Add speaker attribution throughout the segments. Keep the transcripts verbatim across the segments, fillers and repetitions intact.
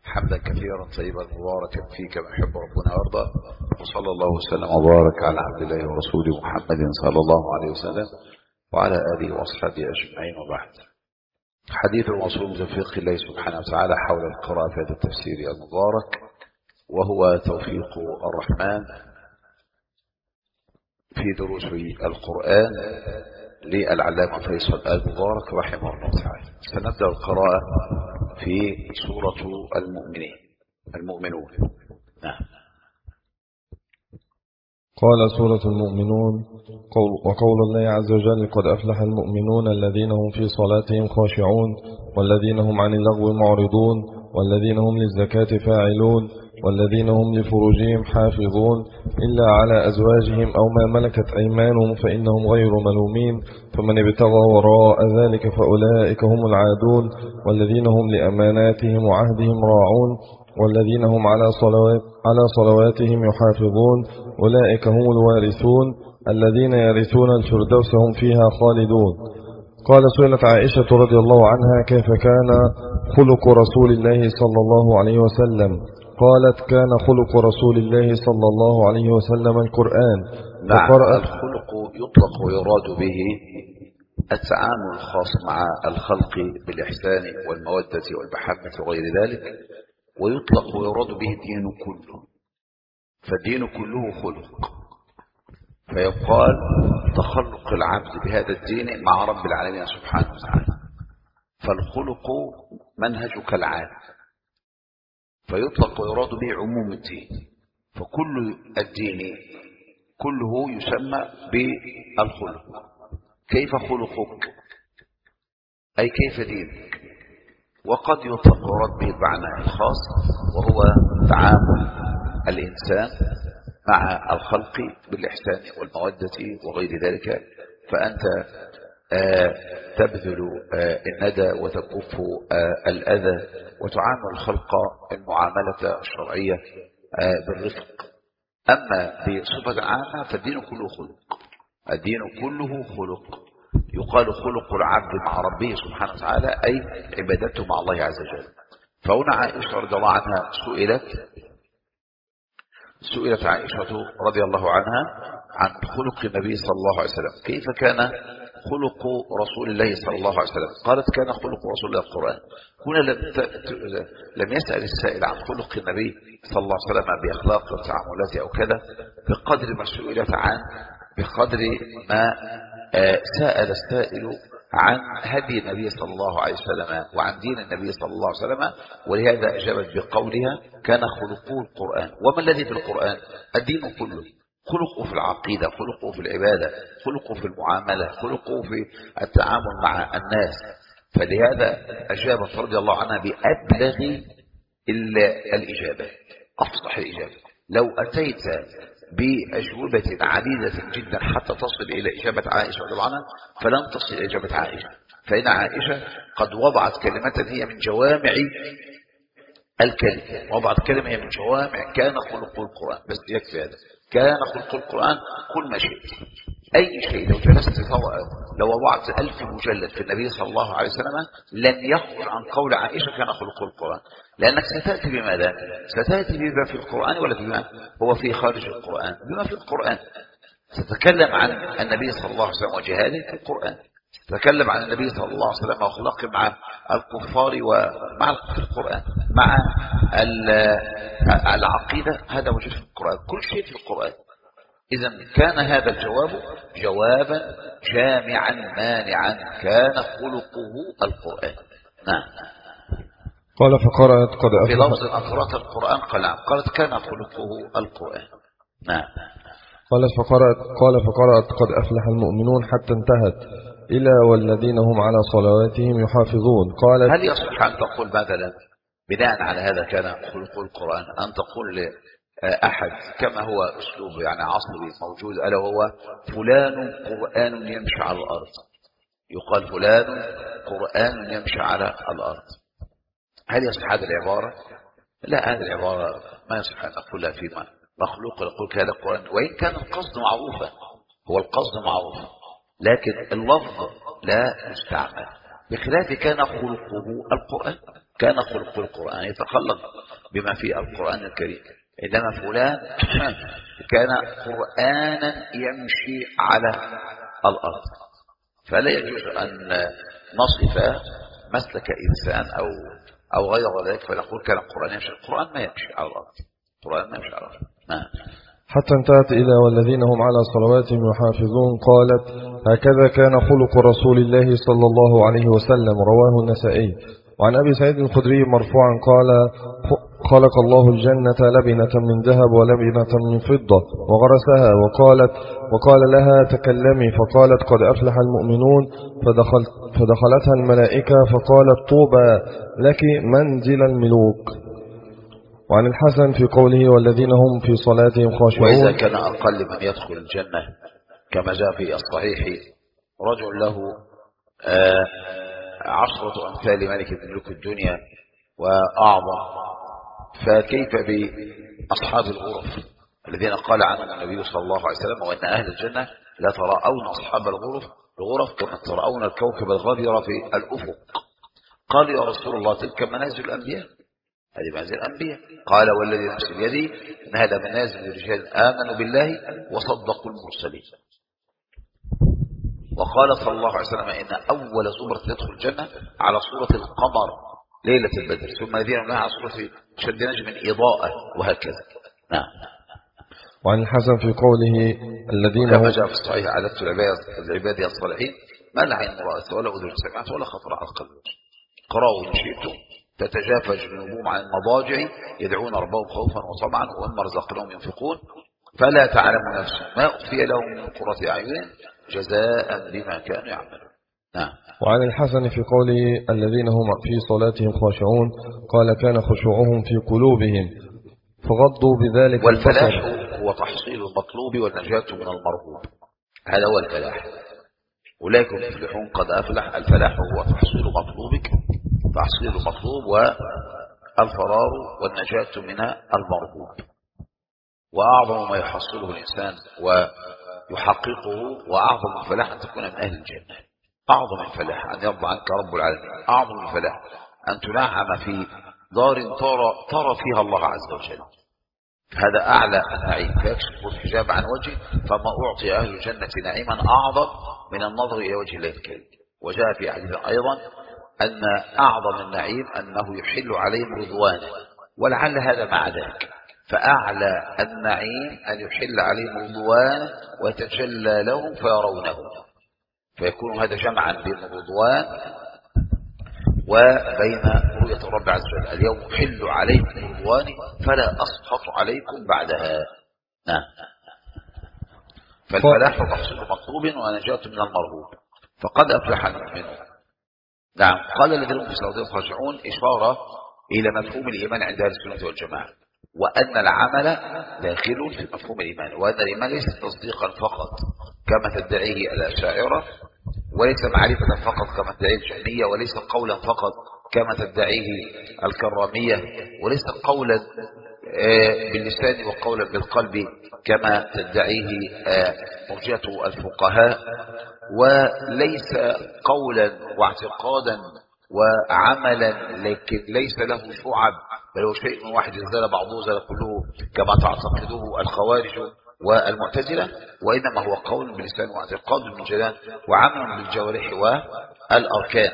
Speaker 1: حمدا كثيرا طيبا مباركا فيه كما يحب ربنا ويرضى، وصلى الله وسلم وبارك على عبد الله ورسوله محمد صلى الله عليه وسلم وعلى آله وأصحابه أجمعين. وبعد، حديث الموصول في فقه الله سبحانه وتعالى حول القراءة في هذا التفسير المبارك، وهو توفيق الرحمن في دروس القرآن للعلامة فيصل المبارك رحمه الله تعالى. سنبدأ القراءة في سورة المؤمنين المؤمنون. نعم.
Speaker 2: قال سورة المؤمنون: قول وقول الله عز وجل: قد أفلح المؤمنون الذين هم في صلاتهم خاشعون والذين هم عن اللغو معرضون والذين هم للزكاة فاعلون والذين هم لفروجهم حافظون إلا على أزواجهم أو ما ملكت أيمانهم فإنهم غير ملومين، فمن ابتغى وراء ذلك فأولئك هم العادون والذين هم لأماناتهم وعهدهم راعون والذين هم على صلوات على صلواتهم يحافظون أولئك هم الوارثون الذين يرثون الفردوس هم فيها خالدون. قال: سئلت عائشة رضي الله عنها: كيف كان خلق رسول الله صلى الله عليه وسلم؟ قالت: كان خلق رسول الله صلى الله عليه وسلم القرآن.
Speaker 1: نعم. الخلق يطلق ويراد به التعامل الخاص مع الخلق بالإحسان والمودة والمحبة وغير ذلك، ويطلق ويراد به الدين كله، فالدين كله خلق، فيقال تخلق العبد بهذا الدين مع رب العالمين سبحانه وتعالى. فالخلق منهجك العام، فيطلق ويراد به عموم الدين، فكل الدين كله يسمى بالخلق. كيف خلقك أي كيف دينك، وقد يطلق ويراد به المعنى الخاص وهو تعامل الإنسان مع الخلق بالإحسان والمودة وغير ذلك، فأنت آه تبذل آه الندى وتكف آه الأذى وتعامل الخلق المعاملة الشرعية آه بالرفق. أما بصفة عامة فالدين كله خلق، الدين كله خلق. يقال خلق العبد مع ربه سبحانه وتعالى أي عبادته مع الله عز وجل. فهنا عائشة رضي الله عنها سئلت سئلت عائشة رضي الله عنها عن خلق النبي صلى الله عليه وسلم، كيف كان خلق رسول الله صلى الله عليه وسلم؟ قالت: كان خلق رسول الله القرآن. هنا لم, لم يسأل السائل عن خلق النبي صلى الله عليه وسلم بأخلاق وتعاملاته أو كذا بقدر ما سئلت عن بقدر ما سأل السائل عن هدي النبي صلى الله عليه وسلم وعن دين النبي صلى الله عليه وسلم، ولهذا أجابت بقولها: كان خلقه القرآن. وما الذي في القرآن؟ الدين كله، خلقه في العقيدة، خلقه في العبادة، خلقه في المعاملة، خلقه في التعامل مع الناس. فلهذا أجابت رضي الله عنها بأبلغ الإجابة، أفصح الإجابة. لو أتيت بأجوبة عديدة جدا حتى تصل إلى إجابة عائشة رضي الله عنها فلن تصل إلى إجابة عائشة، فإن عائشة قد وضعت كلمة هي من جوامع الكلمة، وضعت كلمة هي من جوامع كان خلق القرآن. بس يكفي هذا، كان خلق القرآن كل ما شئت، أي شيء. لو جلست لو وضعت ألف مجلد في النبي صلى الله عليه وسلم لن يخرج عن قول عائشة كان خلق القرآن، لأنك ستأتي بماذا؟ ستأتي بما في القرآن ولا بما هو في خارج القرآن؟ بما في القرآن. ستتكلم عن النبي صلى الله عليه وسلم وجهاده في القرآن، تتكلم عن النبي صلى الله عليه وسلم وأخلاقه مع الكفار ومع في القرآن، مع العقيدة، هذا موجود في القرآن، كل شيء في القرآن. إذا كان هذا الجواب جوابا جامعا مانعا، كان خلقه القرآن. نعم.
Speaker 2: قال: فقرأت قد أفلح.
Speaker 1: في لفظ أقرأت القرآن قال نعم، قالت كان خلقه القرآن. نعم.
Speaker 2: قال فقرأت قال فقرأت قد أفلح المؤمنون حتى انتهت إلى والذين هم على صلواتهم يحافظون. قالت:
Speaker 1: هل يصح أن تقول مثلا بناء على هذا كان خلق القرآن أن تقول أحد كما هو أسلوب يعني عصري موجود، ألا هو فلان قرآن يمشي على الأرض، يقال فلان قرآن يمشي على الأرض. هل يصح هذه العبارة؟ لا، هذه العبارة ما يصح أن أقولها فيما مخلوق يقول كان القرآن، وإن كان القصد معروفا، هو القصد معروف، لكن اللفظ لا يستعمل، بخلاف كان خلقه القرآن. كان خلق القرآن يتخلق بما في القرآن الكريم، إنما فلان كان قرآنا يمشي على الأرض. فلا يجوز أن نصف مسلك إنسان أو أو غير ذلك فنقول كان القرآن يمشي. القرآن ما يمشي على الأرض، القرآن ما يمشي على الأرض. نعم.
Speaker 2: حتى انتهت إلى والذين هم على صلواتهم يحافظون. قالت: هكذا كان خلق رسول الله صلى الله عليه وسلم. رواه النسائي. وعن أبي سعيد الخدري مرفوعا قال: خلق الله الجنة لبنة من ذهب ولبنة من فضة وغرسها، وقالت وقال لها: تكلمي، فقالت: قد أفلح المؤمنون، فدخل فدخلتها الملائكة فقالت: طوبى لك منزل الملوك. وعن الحسن في قوله: والذين هم في صلاتهم خاشعون.
Speaker 1: وإذا كان أقل من يدخل الجنة كما جاء في الصحيح رجل له آه عشرة أمثال ملك ملوك الدنيا وأعظم، فكيف بأصحاب الغرف الذين قال عنهم النبي صلى الله عليه وسلم: وإن أهل الجنة لا ترون أصحاب الغرف الغرف كما ترون الكوكب الغبر في الأفق. قال: يا رسول الله تلك منازل الأنبياء، هذه منازل الأنبياء. قال: والذي نفس بيدي إن هذا منازل رجال آمنوا بالله وصدقوا المرسلين. وقال صلى الله عليه وسلم: إن أول زمرة تدخل الجنة على صورة القمر ليلة البدر، ثم الذين منها على صورة شد نجم من إضاءة، وهكذا. نعم.
Speaker 2: وعن الحسن في قوله: الذين
Speaker 1: كما جاء في الصحيح: عددت العباد الصالحين ما لا عين رأت ولا أذن سمعت ولا خطر على القلب. قرأوا إن شئتم: تتجافى جنوبهم عن المضاجع يدعون ربهم خوفا وطمعا ومما رزقناهم ينفقون فلا تعلم نفس ما أخفي لهم من قرة أعين جزاء بما كانوا يعملون. نعم.
Speaker 2: وعن الحسن في قوله: الذين هم في صلاتهم خاشعون، قال: كان خشوعهم في قلوبهم فغضوا بذلك.
Speaker 1: والفلاح هو تحصيل المطلوب والنجاة من المرغوب، هذا هو الفلاح. أولئك المفلحون قد أفلح. الفلاح هو تحصيل مطلوبك، تحصيل المطلوب والفرار والنجاة من المرغوب. وأعظم ما يحصله الإنسان ويحققه وأعظم الفلاح أن تكون من أهل الجنة. أعظم الفلاح أن يرضى عنك رب العالمين. أعظم الفلاح أن تنعم في دار ترى, ترى فيها الله عز وجل، هذا أعلى النعيم، فيكشف الحجاب عن وجهه. فما أعطي أهل الجنة نعيما أعظم من النظر إلى وجه الله الكريم. وجاء في حديث أيضا أن أعظم النعيم أنه يحل عليهم رضوانه، ولعل هذا مع ذلك، فأعلى النعيم أن يحل عليهم رضوانه ويتجلى لهم فيرونه، فيكون هذا جمعا بين الرضوان وبين رؤية الرب عز وجل. اليوم أحل عليكم رضواني فلا أسخط عليكم بعدها. نعم. فالفلاح تحصيل مطلوب ونجاة من المرغوب، فقد أفلح المؤمنون. نعم. قال: الذين هم في صلاتهم خاشعون إشارة إلى مفهوم الإيمان عند أهل السنة والجماعة، وأن العمل داخل في مفهوم الإيمان، وأن الإيمان ليس تصديقا فقط كما تدعيه الأشاعرة، وليس معرفة فقط كما تدعيه الجهمية، وليس قولا فقط كما تدعيه الكرامية، وليس قولا باللسان وقولا بالقلب كما تدعيه مرجئة الفقهاء، وليس قولا واعتقادا وعملا لكن ليس له شعب، بل هو شيء واحد زال بعضه زال كله كما تعتقده الخوارج والمعتزلة، وإنما هو قول باللسان واعتقاد بالجنان وعمل بالجوارح والأركان،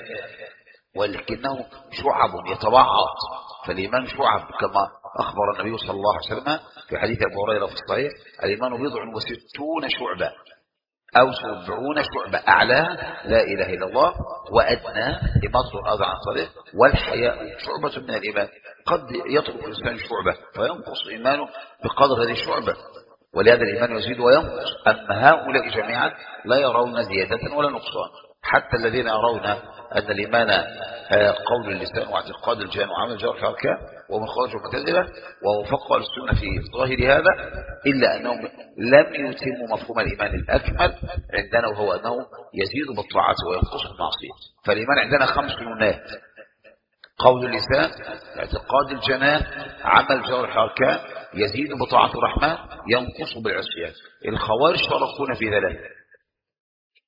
Speaker 1: ولكنه شعب يتبعض. فالإيمان شعب كما أخبر النبي صلى الله عليه وسلم في حديث أبو هريرة في الصحيح: الإيمان بضع وستون شعبة أو سبعون شعبة، أعلاها لا إله إلا الله، وأدنى إماطة الأذى عن الطريق، والحياء شعبة من الإيمان. قد يترك الإنسان شعبة فينقص إيمانه بقدر هذه الشعبة، ولهذا الإيمان يزيد وينقص. أما هؤلاء جميعا لا يرون زيادة ولا نقصان، حتى الذين يرون أن الإيمان قول اللسان واعتقاد الجنان وعمل الجوارح أركان ومن خرج المعتزلة ووفقوا السنة في ظاهر هذا، إلا أنهم لم يتموا مفهوم الإيمان الأكمل عندنا، وهو أنه يزيد بالطاعات وينقص بالمعصية. فالإيمان عندنا خمس نونات: قول اللسان، اعتقاد الجنان، عمل الجوارح أركان، يزيد بطاعة الرحمن، ينقص بالعصيان. الخوارج شاركون في ثلاثة،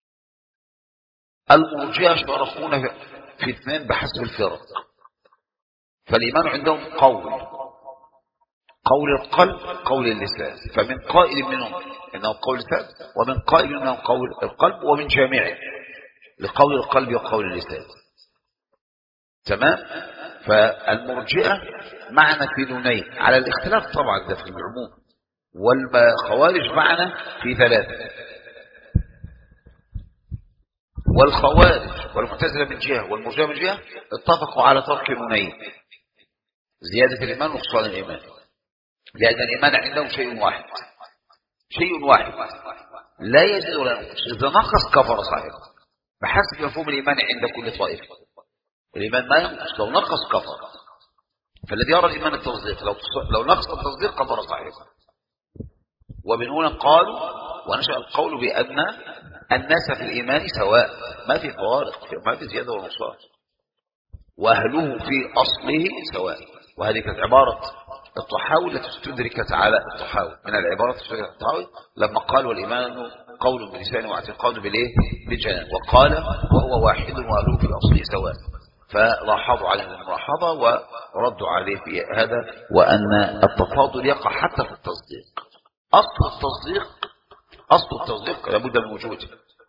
Speaker 1: المرجئة شاركون في اثنين بحسب الفرق، فالإيمان عندهم قول، قول القلب قول اللسان، فمن قائل منهم إنه قول اللسان، ومن قائل منهم قول القلب، ومن جامعه لقول القلب وقول اللسان. تمام. فالمرجئة معنا في دونين على الاختلاف طبعا ده في العموم، والخوارج معنا في ثلاثة. والخوارج والمعتزلة من جهة والمرجئة من جهة اتفقوا على ترك نونين، زيادة الإيمان ونقصان الإيمان، لأن الإيمان عندهم شيء واحد، شيء واحد لا يزيد ولا ينقص، إذا نقص كفر صاحبه بحسب مفهوم الإيمان عند كل طائفة. الإيمان ما ينقص، لو نقص كفر. فالذي يرى الإيمان التصديق، لو لو نقص التصديق كفر صاحبه. ومن هنا قالوا ونشأ القول بأن الناس في الإيمان سواء، ما في فوارق، ما في زيادة ولا نقصان، وأهله في أصله سواء. وهذه كانت عبارة الطحاوي التي استدركت على الطحاوي، من العبارات استدركت الطحاوي لما قال والإيمان قول باللسان واعتقاد بالايه بالجنان، وقال وهو واحد وأهله في أصله سواء. فلاحظوا عليه الملاحظة وردوا عليه في هذا، وأن التفاضل يقع حتى في التصديق. أصل التصديق أصل التصديق لابد من وجوده،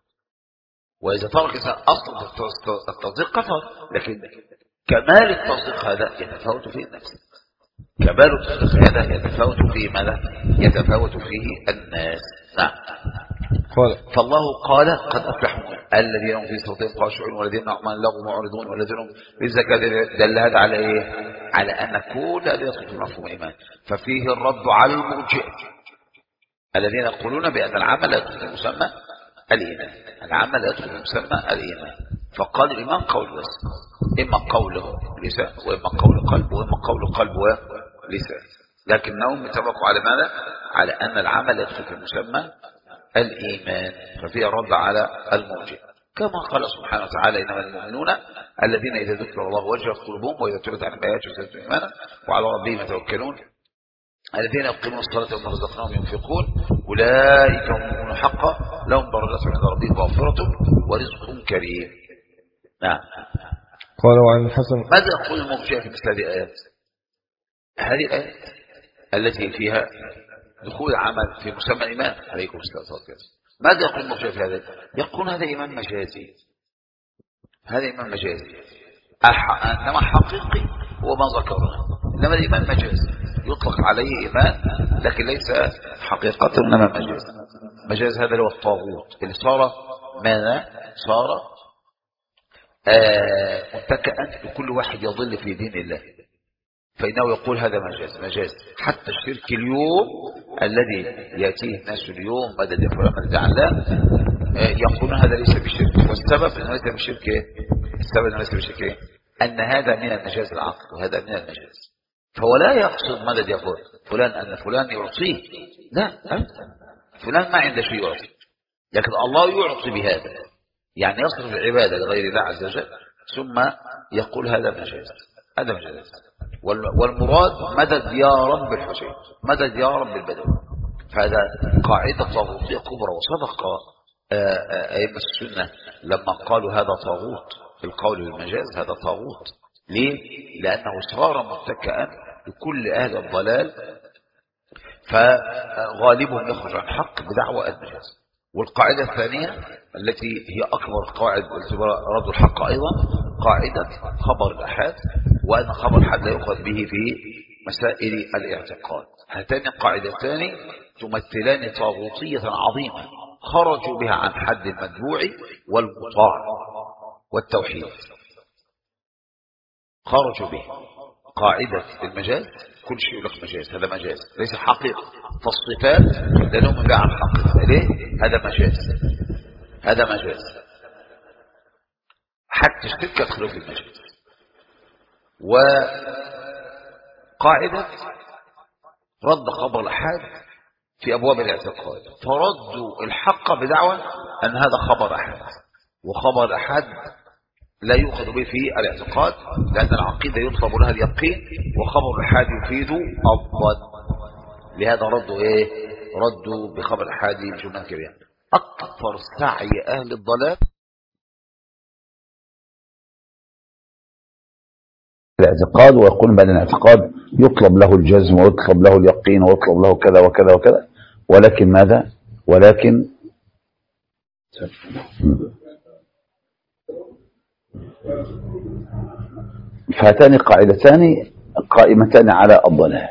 Speaker 1: وإذا ترك أصل التصديق كفر. لكن كمال التصديق هذا يتفاوت فيه الناس، كمال التصديق هذا يتفاوت فيه ماذا؟ يتفاوت فيه الناس. نعم.
Speaker 2: قال
Speaker 1: فالله قال قد أفلحوا الذين هم في صوتهم خاشعون والذين هم عن اللغو معرضون والذين هم للزكاة. دل هذا على إيه؟ على أن كل هذا يدخل في مفهوم الإيمان. ففيه الرد على المرجئة الذين يقولون بأن العمل لا يدخل في مسمى الإيمان، العمل لا يدخل في مسمى الإيمان. فقال الإيمان قول بس، إما قول لسان وإما قول قلب وإما قول قلب ولسان، لكنهم اتفقوا على ماذا؟ على أن العمل يدخل في مسمى الإيمان. ففيه الرد على المرجئة، كما قال سبحانه وتعالى إنما المؤمنون الذين إذا ذكر الله وجلت قلوبهم وإذا تليت عليهم آياته زادتهم إيمانا وعلى ربهم يتوكلون الذين يقيمون الصلاة ومما رزقناهم ينفقون أولئك هم المؤمنون حقا لهم درجات عند ربهم مغفرة ورزق كريم. نعم.
Speaker 2: قال وعن الحسن
Speaker 1: ماذا يقول المرجئة في مثل هذه الآيات؟ هذه الآيات التي فيها دخول عمل في مسمى الإيمان عليكم السلام عليكم، ماذا يقول المرجئة في هذا؟ يقول هذا إيمان مجازي، هذا إيمان مجازي. إنما حقيقي هو ما ذكرنا، إنما الإيمان مجازي يطلق عليه إيمان لكن ليس حقيقة إنما مجاز. مجاز هذا هو الطاغوت اللي صار ماذا؟ صار آه متكئا لكل واحد يضل في دين الله، فإنه يقول هذا مجاز. مجاز حتى الشرك اليوم الذي يأتيه الناس اليوم مدد يفعل مدد علام يقولون هذا ليس بشرك، والسبب أنه ليس بشرك. السبب أنه ليس بشرك أن هذا من المجاز العقل وهذا من المجاز. فهو لا يقصد مدد يقول فلان أن فلان يعطيه، لا أبدا، فلان ما عنده شيء يعطي، لكن الله يعطي بهذا، يعني يصرف العبادة لغير الله عز وجل ثم يقول هذا مجاز، هذا مجاز. والمراد مدد يا رب الحسين، مدد يا رب البدوي. فهذا قاعدة طاغوتية كبرى، وصدق أئمة السنة لما قالوا هذا طاغوت في القول بالمجاز، هذا طاغوت. ليه؟ لأنه صار متكئا لكل أهل الضلال، فغالبهم يخرج عن حق بدعوى المجاز. والقاعدة الثانية التي هي أكبر قواعد رد الحق أيضا قاعدة خبر الأحاد، وأن خبر الأحاد لا يؤخذ به في مسائل الاعتقاد. هاتان القاعدتان تمثلان طاغوتية عظيمة خرجوا بها عن حد المتبوع والمطاع والتوحيد، خرجوا به. قاعدة المجاز كل شيء يقول لك مجاز، هذا مجاز ليس حقيقة. فالصفات لأنهم بها عن حقيقة ليه؟ هذا مجاز، هذا مجاز. حتى الشرك يدخل في المجاز. وقاعدة رد خبر الأحاد في أبواب الاعتقاد، فردوا الحق بدعوى أن هذا خبر أحد، وخبر الأحاد لا يؤخذ به في الاعتقاد لأن العقيدة يطلب لها اليقين، وخبر الأحاد يفيد الظن. لهذا ردوا إيه؟ ردوا بخبر الأحاد جملة كبيرة. أكثر سعي أهل الضلال الاعتقاد، ويقول بأن الاعتقاد يطلب له الجزم ويطلب له اليقين ويطلب له كذا وكذا وكذا، ولكن ماذا؟ ولكن فهاتان قاعدتان قائمتان على الضلال.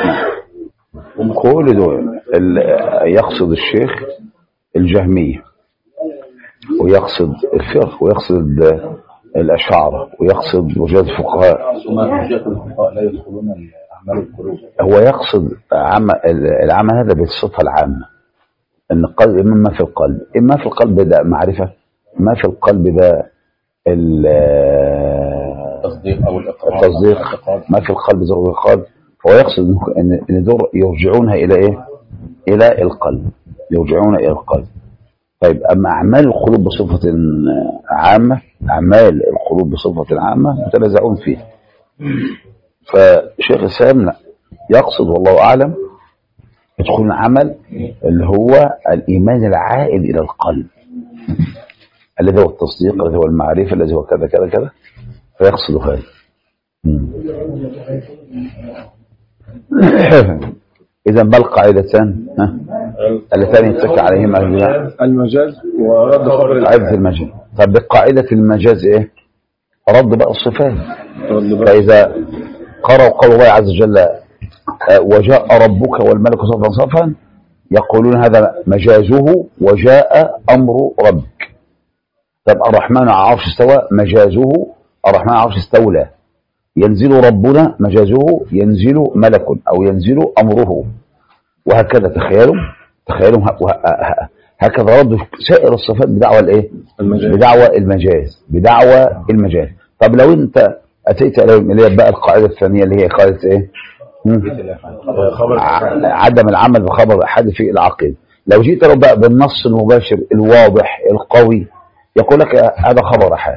Speaker 1: كل دول يقصد الشيخ الجهمية، ويقصد الفقه، ويقصد الأشاعرة، ويقصد وجهات الفقهاء.
Speaker 3: الفقهاء لا يدخلون أعمال القلوب.
Speaker 1: هو يقصد العمل هذا بالصفة العامة، أن القلب إما في القلب، إما في القلب ده معرفة، ما في القلب ده
Speaker 3: التصديق أو الإقرار،
Speaker 1: التصديق، ما في القلب ده الإقرار. فهو يقصد أن دول يرجعونها إلى إيه؟ إلى القلب، يرجعون إلى القلب. طيب أما أعمال القلوب بصفة عامة، أعمال القلوب بصفة عامة متنازعون فيه. فشيخ الإسلام لا يقصد والله أعلم يدخل عمل اللي هو الإيمان العائد إلى القلب، الذي هو التصديق، الذي هو المعرفة، الذي هو كذا كذا كذا، فيقصد هذا. إذا بل قاعدتان اللتان يتكى عليهما
Speaker 2: المجاز ورد خبر
Speaker 1: قاعدة المجاز. طب بقاعدة المجاز إيه؟ رد بقى الصفات. فإذا قرأوا قول الله عز وجل وجاء ربك والملك صفا صفا، يقولون هذا مجازه وجاء أمر ربك. طب الرحمن على العرش استوى، مجازه الرحمن على العرش استولى. ينزل ربنا، مجازه ينزل ملك أو ينزل أمره، وهكذا. تخيلوا تخيلوا هكذا رد سائر الصفات بدعوى الايه؟ بدعوى المجاز، بدعوى المجاز. طب لو انت اتيت الى بقى القاعده الثانيه اللي هي قاعده ايه؟ عدم العمل بخبر احد في العقيده. لو جيت له بقى بالنص المباشر الواضح القوي، يقول لك هذا خبر احد،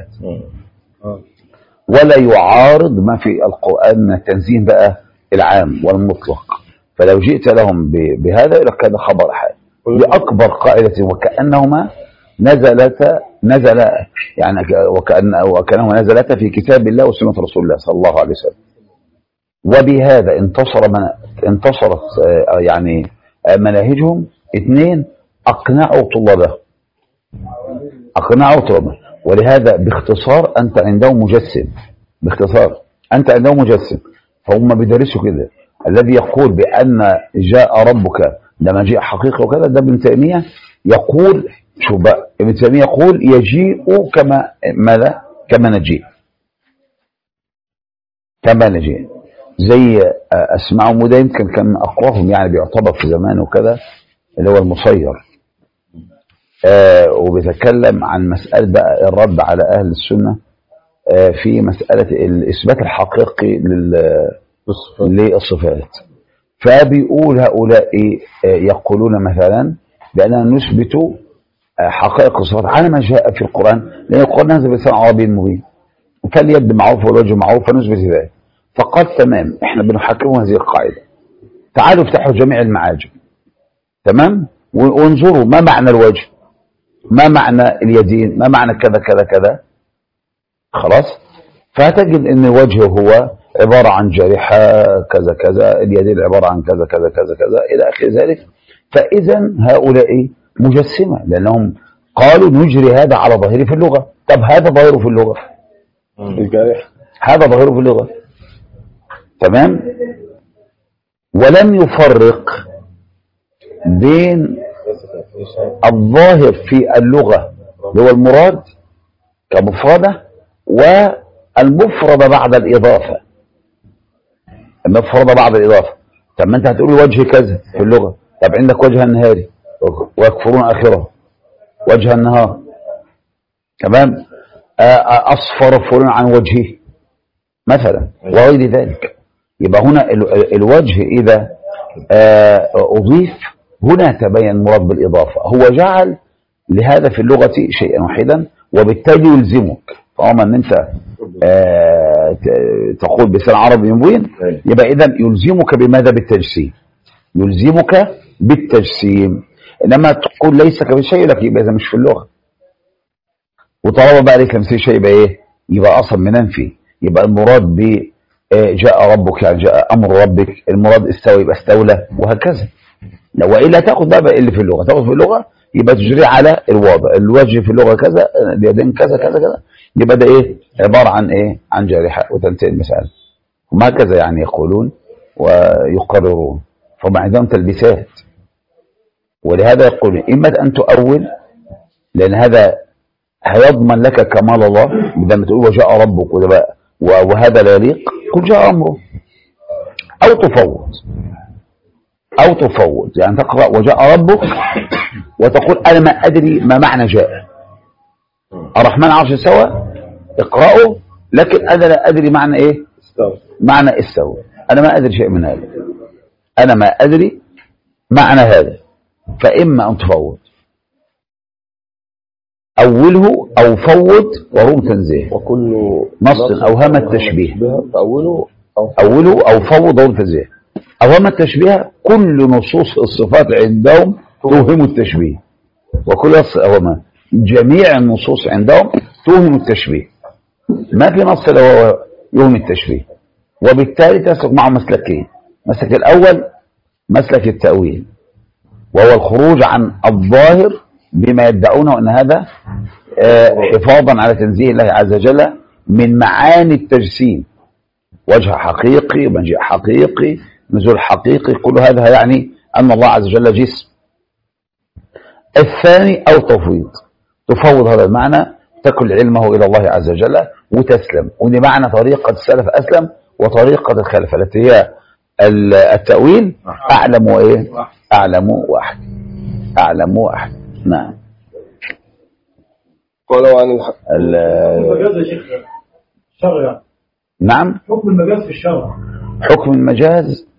Speaker 1: ولا يعارض ما في القرآن من التنزيه بقى العام والمطلق. فلو جئت لهم بهذا لك هذا خبر أحد لأكبر قاعدة، وكأنهما نزلتا نزل يعني وكأن وكأنهما نزلتا في كتاب الله وسنة رسول الله صلى الله عليه وسلم. وبهذا انتصر من انتصرت يعني مناهجهم. اثنين، أقنعوا طلابه أقنعوا طلابه ولهذا باختصار أنت عندهم مجسم، باختصار أنت عندهم مجسم. فهم بيدرسوا كده. الذي يقول بأن جاء ربك ده مجيء حقيقي وكذا، ده ابن تيمية يقول، شو بقى ابن تيمية يقول يجيء كما ماذا؟ كما نجيء، كما نجيء. زي أسمعوا مدى يمكن كان أقواهم يعني بيعتبر في زمان وكذا، اللي هو المصير. آه وبيتكلم عن مسألة بقى الرد على أهل السنة آه في مسألة الإثبات الحقيقي للصفات. فبيقول هؤلاء آه يقولون مثلا بأننا نثبت آه حقائق الصفات على ما جاء في القرآن، لأن القرآن نزل بلسان عربي مبين، فاليد معروف والوجه معروف فنثبت ذلك. فقال تمام، احنا بنحكموا هذه القاعدة، تعالوا افتحوا جميع المعاجم، تمام، وانظروا ما معنى الوجه، ما معنى اليدين، ما معنى كذا كذا كذا، خلاص. فهتجد ان الوجه هو عبارة عن جارحة كذا كذا، اليدين عبارة عن كذا كذا كذا كذا الى اخر ذلك. فاذا هؤلاء مجسمة، لانهم قالوا نجري هذا على ظاهره في اللغة. طب هذا ظاهره في اللغة،
Speaker 2: الجارح
Speaker 1: هذا ظاهره في اللغة، تمام. ولم يفرق بين الظاهر في اللغة اللي هو المراد كمفردة، والمفردة بعد الإضافة، المفردة بعد الإضافة. طب ما أنت هتقول وجه كذا في اللغة، طب عندك وجه النهاري ويكفرون آخره، وجه النهار، تمام، أصفر فلان عن وجهه مثلا وغير ذلك. يبقى هنا الوجه إذا أضيف هنا تبين مراد بالإضافة. هو جعل لهذا في اللغة شيئا واحدا، وبالتالي يلزمك. طالما ان انت آه تقول بلسان عربي مبين، يبقى اذا يلزمك بماذا؟ بالتجسيم، يلزمك بالتجسيم. انما تقول ليس كبشيء لك، يبقى اذا مش في اللغة. وطالما بقى ليس كمثل شيء، يبقى ايه؟ يبقى اصلا مننفي. يبقى المراد
Speaker 4: جاء ربك يعني جاء أمر ربك، المراد استوى يبقى استولى، وهكذا. وإلا تأخذ بقى اللي في اللغة، تأخذ في اللغة يبقى تجري على الوضع، الوجه في اللغة كذا، اليدين كذا كذا كذا، يبقى ده إيه عبارة عن إيه عن جارحة، وتنتهي المسألة. وما كذا يعني يقولون ويقررون، فهم عندهم تلبيسات. ولهذا يقول إما أن تؤول، لأن هذا هيضمن لك كمال الله، بدل ما تقول وجاء ربك وهذا لا يليق، قل جاء أمره. أو تفوض، أو تفوض يعني تقرأ وجاء ربك وتقول أنا ما أدري ما معنى جاء. الرحمن عرش استوى اقرأه، لكن أنا لا أدري معنى إيه معنى استوى، أنا ما أدري شيء من هذا، أنا ما أدري معنى هذا. فإما أن تفوض، أوله أو فوض وروم تنزيه،
Speaker 2: وكل
Speaker 4: نص أوهم التشبيه،
Speaker 2: أوله أو
Speaker 4: أوله أو فوض وروم تنزيه. أوهم التشبيه كل نصوص الصفات عندهم توهم التشبيه، وكل أوهم جميع النصوص عندهم توهم التشبيه، ما في نص له يوهم التشبيه. وبالتالي تسلك معه مسلكين، مسلك الأول مسلك التأويل، وهو الخروج عن الظاهر بما يدعونه أن هذا حفاظا على تنزيه الله عز وجل من معاني التجسيم، وجه حقيقي ومجيء حقيقي نزول حقيقي، كل هذا يعني أن الله عز وجل جسم. الثاني أو تفويض، تفوض هذا المعنى، تكل علمه إلى الله عز وجل وتسلم. ودي معنى طريقة السلف أسلم وطريقة الخلف التي هي التأويل أعلم وإيه أعلم واحد أعلم واحد. نعم.
Speaker 2: قالوا عن الحق
Speaker 5: المجاز يا شيخ الشرع.
Speaker 4: نعم.
Speaker 5: حكم المجاز في الشرع.
Speaker 4: حكم المجاز،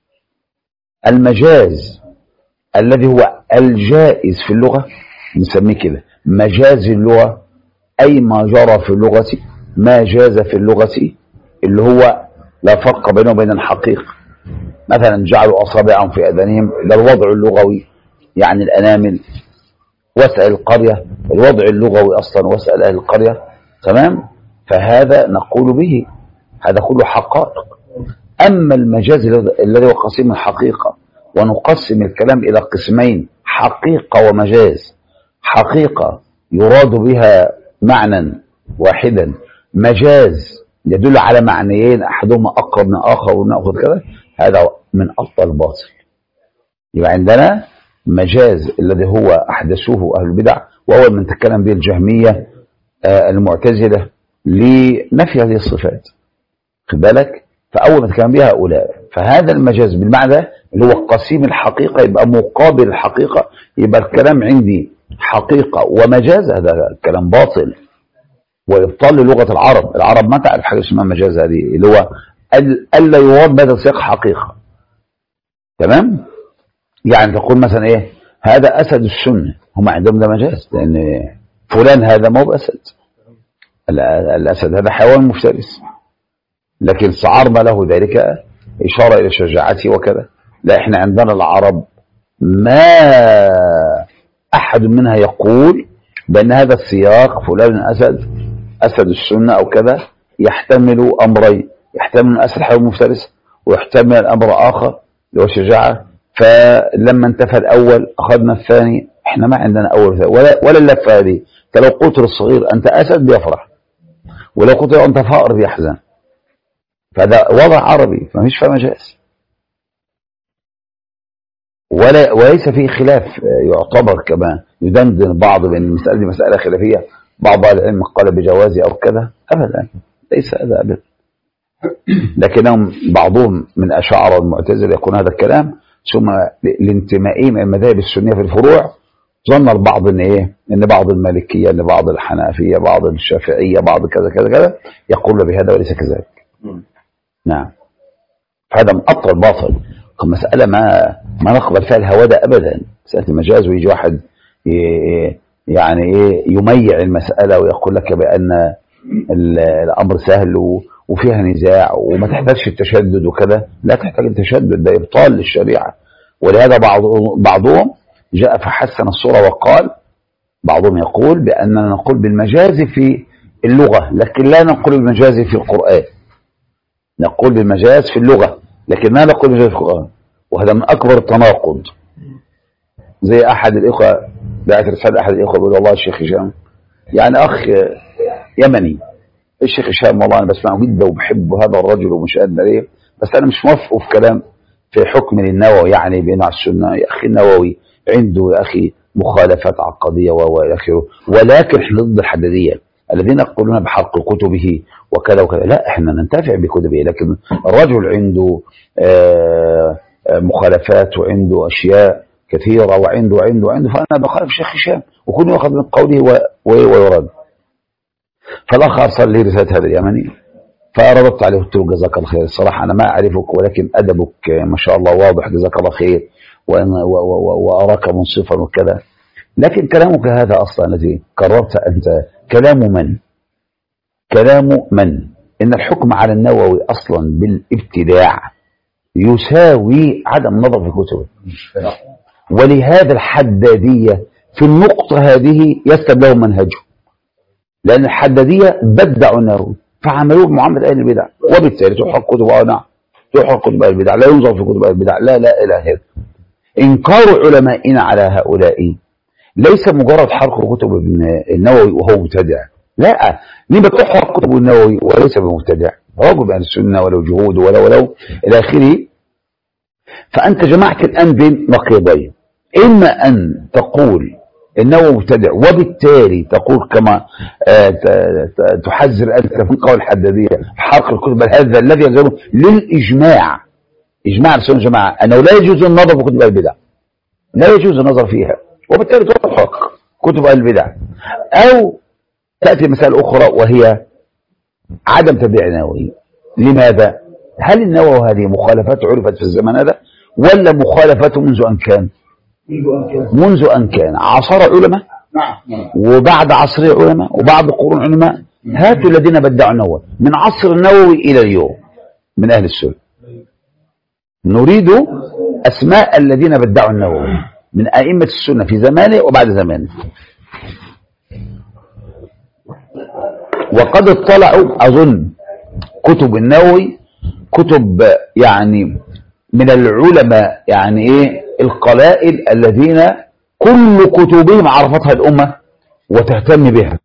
Speaker 4: المجاز الذي هو الجائز في اللغة نسميه كده مجاز اللغة، أي ما جرى في اللغة، ما جاز في اللغة، اللي هو لا فرق بينه وبين الحقيقة. مثلا جعلوا أصابعهم في أذانهم، ده الوضع اللغوي يعني الأنامل. واسأل القرية، الوضع اللغوي أصلا واسأل أهل القرية، تمام. فهذا نقول به هذا كله حقائق. أما المجاز الذي هو قسيم الحقيقة، ونقسم الكلام إلى قسمين، حقيقة ومجاز. حقيقة يراد بها معنى واحدا، مجاز يدل على معنيين أحدهما أقرب من آخر ونأخذ كذا، هذا من أبطل الباطل. يبقى عندنا مجاز الذي هو أحدثوه أهل البدع، وهو من تكلم به الجهمية المعتزلة لنفي هذه الصفات، خد بالك. فأول ما تكلم بها هؤلاء، فهذا المجاز بالمعنى اللي هو قسيم الحقيقة، يبقى مقابل الحقيقة، يبقى الكلام عندي حقيقة ومجاز، هذا كلام باطل ويبطل لغة العرب. العرب ما تعرف حاجة اسمها مجاز، هذه اللي هو ألا يراد بهذا السياق حقيقة، تمام. يعني تقول مثلا إيه هذا أسد السنة، هم عندهم ده مجاز، لأن فلان هذا ما هو أسد، الأسد هذا حيوان مفترس، لكن صعرنا له ذلك إشارة إلى شجاعته وكذا. لا، إحنا عندنا العرب ما أحد منها يقول بأن هذا السياق فلان أسد أسد السنة أو كذا يحتمل أمرين، يحتمل أسد حيوان مفترس، ويحتمل الأمر آخر اللي هو شجاعة. فلما انتفى الأول أخذنا الثاني. إحنا ما عندنا أول ولا, ولا اللفة هذه. أنت لو قلت للصغير أنت أسد بيفرح، ولو قلت له أنت فأر بيحزن. فهذا وضع عربي، فمش فيه مجاز، ولا وليس فيه خلاف يعتبر كما يدندن بعض بأن المسألة دي مسألة خلافية، بعض أهل العلم قال بجوازي أو كذا، أبدا ليس هذا أبدا. لكنهم بعضهم من أشاعرة والمعتزلة يقول هذا الكلام، ثم لانتمائهم المذاهب السنية في الفروع ظن البعض ان ايه ان بعض المالكية، ان بعض الحنفية، بعض الشافعية، بعض كذا كذا كذا يقول بهذا وليس كذلك. نعم. هذا من أبطل الباطل، مسألة ما ما نقبل فيها الهوادة أبدا. مسألة المجاز ويجي واحد يعني إيه يميع المسألة ويقول لك بأن الأمر سهل وفيها نزاع وما تحتاجش التشدد وكذا، لا تحتاج التشدد، ده إبطال للشريعة. ولهذا بعض بعضهم جاء فحسن الصورة وقال، بعضهم يقول بأننا نقول بالمجاز في اللغة لكن لا نقول بالمجاز في القرآن. نقول بالمجاز في اللغة لكن ما نقول بالمجاز في القرآن، وهذا من أكبر التناقض. زي أحد الإخوة بعت رسالة أحد الإخوة بيقول والله الشيخ هشام يعني أخ يمني، الشيخ هشام والله أنا بسمعه جدا وبحب هذا الرجل ومش قادر عليه، بس أنا مش موافقه في كلام في حكم النووي يعني بين على السنة. يا أخي النووي عنده يا أخي مخالفات عقدية وإلى آخره، ولكن احنا ضد الحدادية الذين يقولون بحرق كتبه وكذا وكذا. لا، احنا ننتفع بكتبه، لكن الرجل عنده مخالفات وعنده أشياء كثيرة وعنده وعنده وعنده فأنا بخالف الشيخ هشام وكل يأخذ من قوله ويرد. فالأخ أرسل لي رسالة هذا اليمني فرددت عليه قلت له جزاك الله خير، الصراحة أنا ما أعرفك ولكن أدبك ما شاء الله واضح جزاك الله خير وأراك منصفا وكذا، لكن كلامك هذا أصلا الذي قررت أنت كلام من؟ كلام من؟ إن الحكم على النووي أصلا بالابتداع يساوي عدم نظر في كتبه، ولهذا الحدادية في النقطة هذه يسلب لهم منهجه، لأن الحدادية بدعوا النووي فعملوه بمعاملة أهل البدع، وبالتالي تحرق كتب أهل البدع، تحرق كتب أهل البدع، لا ينظر في كتب أهل البدع، لا لا إلى هذا. إنكار علمائنا على هؤلاء ليس مجرد حرق كتب النووي وهو مبتدع، لا، لما تحرق كتب النووي وليس بمبتدع، رجل أهل السنة ولو جهود ولو ولو إلى آخره. فأنت جمعت الآن بين نقيضين، إما أن تقول إنه مبتدع وبالتالي تقول كما تحذر أنت من قول الحدادية حرق الكتب، هذا الذي يلزمه للإجماع، إجماع السنة جماعة أنه لا يجوز النظر في كتب البدع، لا يجوز النظر فيها، وبالتالي تحرق كتب البدع. أو تأتي مسألة أخرى وهي عدم تبديع النووي. لماذا؟ هل النووي هذه مخالفات عرفت في الزمن هذا ولا مخالفته منذ أن كان؟ منذ أن كان عصر علماء وبعد عصر علماء وبعد قرون علماء. هاتوا الذين بدعوا النووي من عصر النووي إلى اليوم من أهل السنة، نريد أسماء الذين بدعوا النووي من أئمة السنة في زمانه وبعد زمانه. وقد اطلعوا أظن كتب النووي كتب يعني من العلماء يعني إيه القلائل الذين كل كتبهم عرفتها الأمة وتهتم بها.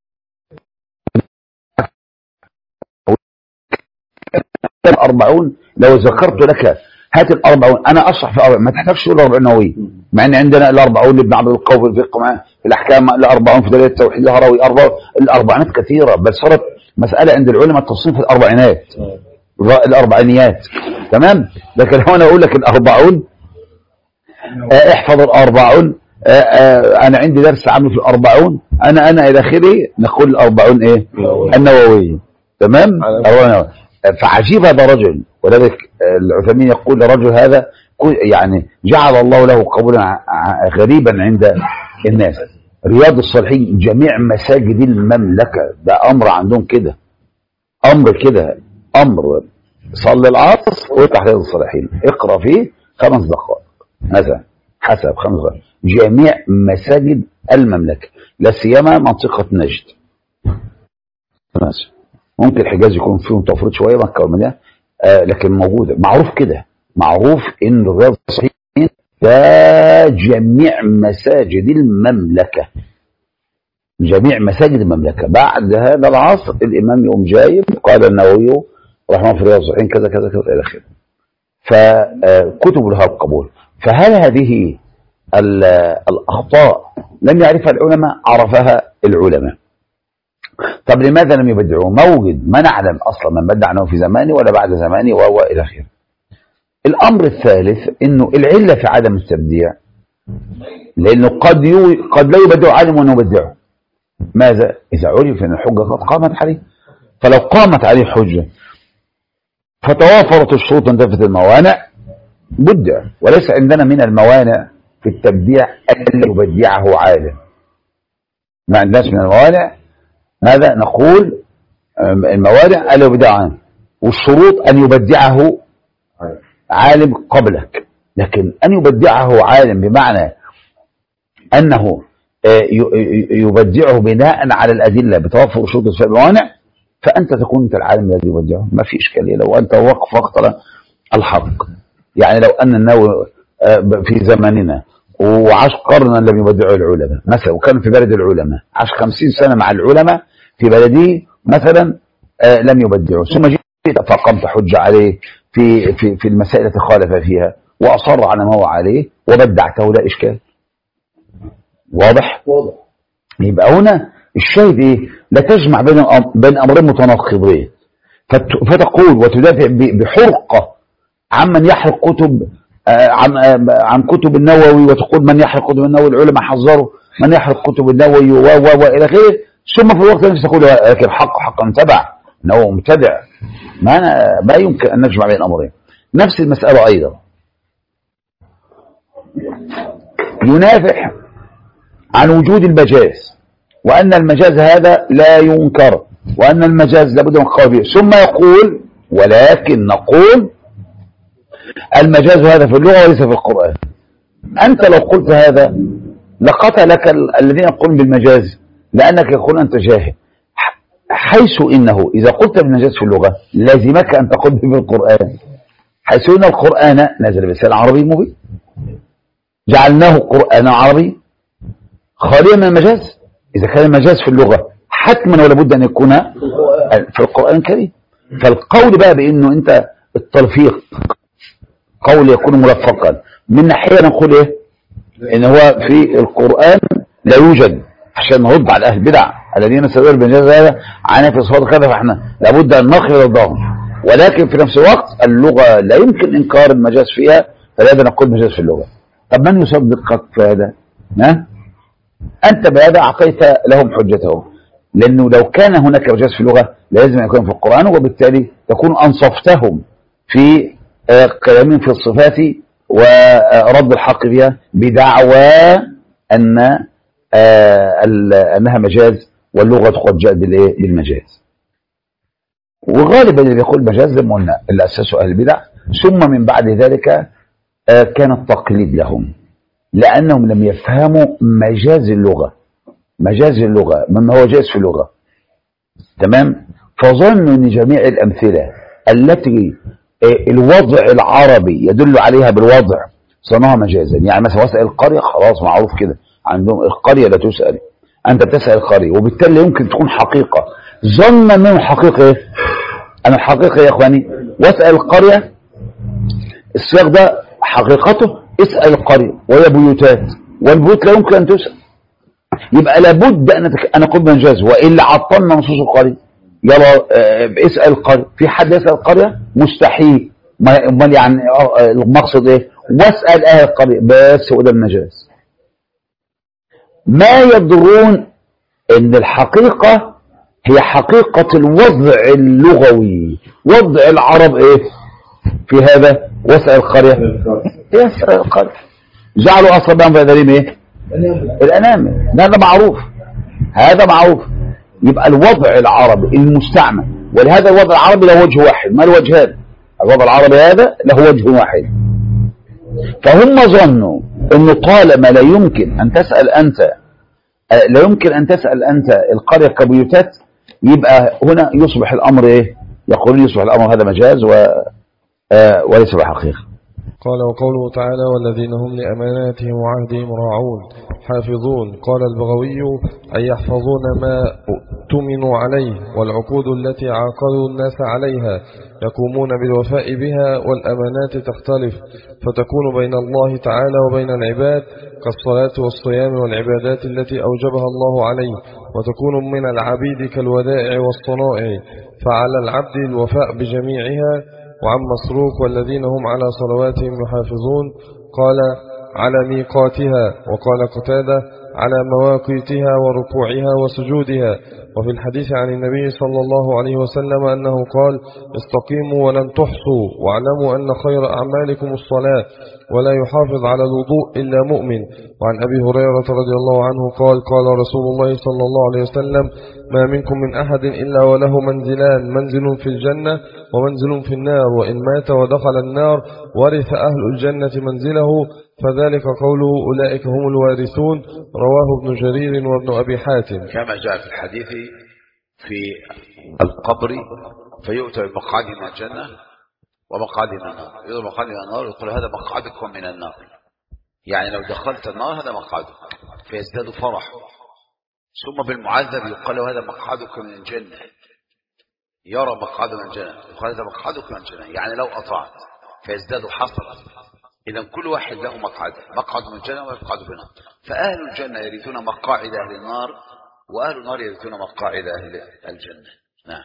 Speaker 4: الأربعون لو ذكرت لك هات الأربعون أنا أشرح في أربعون ما تحتاجش تقول الأربعون النووي، مع أن عندنا الأربعون لابن عبد القوي في الفقه في الأحكام، الأربعون في دليل التوحيد الهروي، الأربعينات كثيرة بل صارت مسألة عند العلماء التصنيف في الأربعينات الأربعينيات تمام. لكن لو أنا أقول لك الأربعون احفظ الأربعون أنا عندي درس عامل في الأربعون أنا أنا إلى آخره نقول الأربعون إيه النووي تمام. فعجيب هذا رجل، ولذلك العثيمين يقول الرجل هذا يعني جعل الله له قبولا غريبا عند الناس. رياض الصالحين جميع مساجد المملكة ده أمر عندهم كده، أمر كده أمر صلي العصر وافتح رياض الصالحين اقرأ فيه خمس دقائق مثلا حسب خمس دقائق جميع مساجد المملكة، لا سيما منطقة نجد. ممكن الحجاز يكون فيهم تفريط شوية مكة والمدينة آه لكن موجودة، معروف كده، معروف ان الرياض الصالحين ده جميع مساجد المملكة، جميع مساجد المملكة. بعد هذا العصر الإمام يقوم جايب قال النووي رحمه في رياض الصالحين كذا كذا كذا إلى آخره. فكتب لها القبول. فهل هذه الأخطاء لم يعرفها العلماء؟ عرفها العلماء. طب لماذا لم يبدعوا؟ موجود ما نعلم أصلا من بدع أنه في زمانه ولا بعد زمانه وهو إلى آخره. الأمر الثالث إنه العلة في عدم التبديع لأنه قد يو... قد لا يبدع عالم وأنه يبدعه. ماذا؟ إذا عرف أن الحجة قد قامت عليه، فلو قامت عليه حجة فتوافرت الشروط وانتفت الموانع بدع. وليس عندنا من الموانع في التبديع أن يبدعه عالم، ما عندناش من الموانع. ماذا نقول؟ الموانع ألا يبدع عنه، والشروط أن يبدعه عالم قبلك. لكن أن يبدعه عالم بمعنى أنه يبدعه بناء على الأدلة بتوفر شروط الموانع فأنت تكون أنت العالم الذي يبدعه، ما في إشكالية لو أنت وقف وقت الحق. يعني لو أن النووي في زماننا وعاش قرنا لم يبدعه العلماء مثلا، وكان في بلد العلماء عاش خمسين سنة مع العلماء في بلده مثلا لم يبدعه، ثم جئت فقمت حجة عليه في في في المسائل التي خالف فيها وأصر على ما هو عليه وبدعته، لا إشكال. واضح؟
Speaker 5: واضح.
Speaker 4: يبقى هنا الشاهد إيه؟ لا تجمع بين بين أمرين متناقضين فتقول وتدافع بحرقة عمن يحرق كتب عن عن كتب النووي، وتقول من يحرق كتب النووي العلماء حذروا من يحرق كتب النووي و و والى اخره، ثم في الوقت نفسه تقول لكن الحق حقا تبع انه مبتدع. ما ما يمكن ان نجمع بين الامرين. نفس المساله ايضا ينافح عن وجود المجاز، وان المجاز هذا لا ينكر، وان المجاز لابد من قول به، ثم يقول ولكن نقول المجاز هذا في اللغة وليس في القرآن. أنت لو قلت هذا لقتلك الذين يقولون بالمجاز، لأنك يكون أنت جاهل، حيث إنه إذا قلت بالمجاز في اللغة لازمك أن تقول به في القرآن، حيث إن القرآن نزل بلسان عربي مبين، جعلناه قرآنا عربي خاليا من المجاز. إذا كان المجاز في اللغة حتما ولا بد أن يكون في القرآن الكريم. فالقول بقى بأنه أنت التلفيق قول يكون ملفقا من ناحية نقول ايه ان هو في القرآن لا يوجد، عشان نرد على اهل البدع الذين سيقولوا بالمجاز هذا عنا في صفات كذا، فاحنا لابد ان نخفض ضدهم، ولكن في نفس الوقت اللغة لا يمكن انكار المجاز فيها، فلذا نقول مجاز في اللغة. طب من يصدقك في هذا؟ ها؟ انت بهذا اعطيت لهم حجتهم، لانه لو كان هناك مجاز في اللغة لازم يكون في القرآن، وبالتالي تكون انصفتهم في كلامين في الصفات ورد الحق بها بدعوى أن أنها مجاز واللغة قد جاءت بالمجاز. وغالبا اللي بيقول مجاز زي ما قلنا اللي أسسوا أهل البدع، ثم من بعد ذلك كان التقليد لهم، لأنهم لم يفهموا مجاز اللغة مجاز اللغة مما هو جائز في اللغة، تمام؟ فظنوا أن جميع الأمثلة التي الوضع العربي يدل عليها بالوضع صنعها مجازا. يعني مثلا واسأل القرية خلاص معروف كده عندهم القرية لا تسأل، أنت بتسأل القرية، وبالتالي يمكن تكون حقيقة ظنا أنه الحقيقة إيه؟ أنا الحقيقة يا إخواني واسأل القرية السياق ده حقيقته اسأل القرية وهي بيوتات، والبيوت لا يمكن أن تسأل، يبقى لابد أن أنا أقول بمجاز، وإلا عطلنا نصوص القرية. يلا اسأل القرية، في حد يسأل القرية؟ مستحيل. امال يعني المقصد ايه؟ واسأل اهل القرية، بس هو ده المجاز. ما يدرون ان الحقيقة هي حقيقة الوضع اللغوي، وضع العرب ايه في هذا؟ واسأل القرية يسأل القرية، جعلوا اصابعهم في اذانهم ايه؟ الانامل. هذا معروف، هذا معروف. يبقى الوضع العربي المستعمل، ولهذا الوضع العربي له وجه واحد، ما الوجه هذا؟ الوضع العربي هذا له وجه واحد. فهم ظنوا انه طالما لا يمكن ان تسأل انت لا يمكن ان تسأل انت القرية كبيوتات، يبقى هنا يصبح الامر ايه؟ يقولون يصبح الامر هذا مجاز و وليس بحقيقة.
Speaker 2: قال وقوله تعالى والذين هم لأماناتهم وعهدهم راعون حافظون. قال البغوي أي يحفظون ما اؤتمنوا عليه والعقود التي عاقدوا الناس عليها، يقومون بالوفاء بها، والأمانات تختلف فتكون بين الله تعالى وبين العباد كالصلاة والصيام والعبادات التي أوجبها الله عليه، وتكون من العبيد كالودائع والصنائع، فعلى العبد الوفاء بجميعها. وعن مسروق والذين هم على صلواتهم يحافظون قال على ميقاتها، وقال قتادة على مواقيتها وركوعها وسجودها. وفي الحديث عن النبي صلى الله عليه وسلم أنه قال استقيموا ولن تحصوا، واعلموا أن خير أعمالكم الصلاة، ولا يحافظ على الوضوء إلا مؤمن. وعن أبي هريرة رضي الله عنه قال قال رسول الله صلى الله عليه وسلم ما منكم من أحد إلا وله منزلان، منزل في الجنة ومنزل في النار، وإن مات ودخل النار ورث أهل الجنة منزله، فذلك قوله أولئك هم الوارثون. رواه ابن جرير وابن أبي حاتم.
Speaker 1: كما جاء في الحديث في القبر فيؤتى بمقعد من الجنة ومقعد من النار. يؤتى بمقعد من النار يقول هذا مقعدكم من النار، يعني لو دخلت النار هذا مقعدك، فيزداد فرح. ثم بالمعذب يقال له هذا مقعدك من الجنة، يرى مقعده من الجنة يقال هذا مقعدك من الجنة، يعني لو أطعت فيزداد حسرة. إذا كل واحد له مقعد، مقعد من الجنة ومقعد من النار. فأهل الجنة يرثون مقاعد أهل النار، وأهل النار يرثون مقاعد أهل الجنة. نعم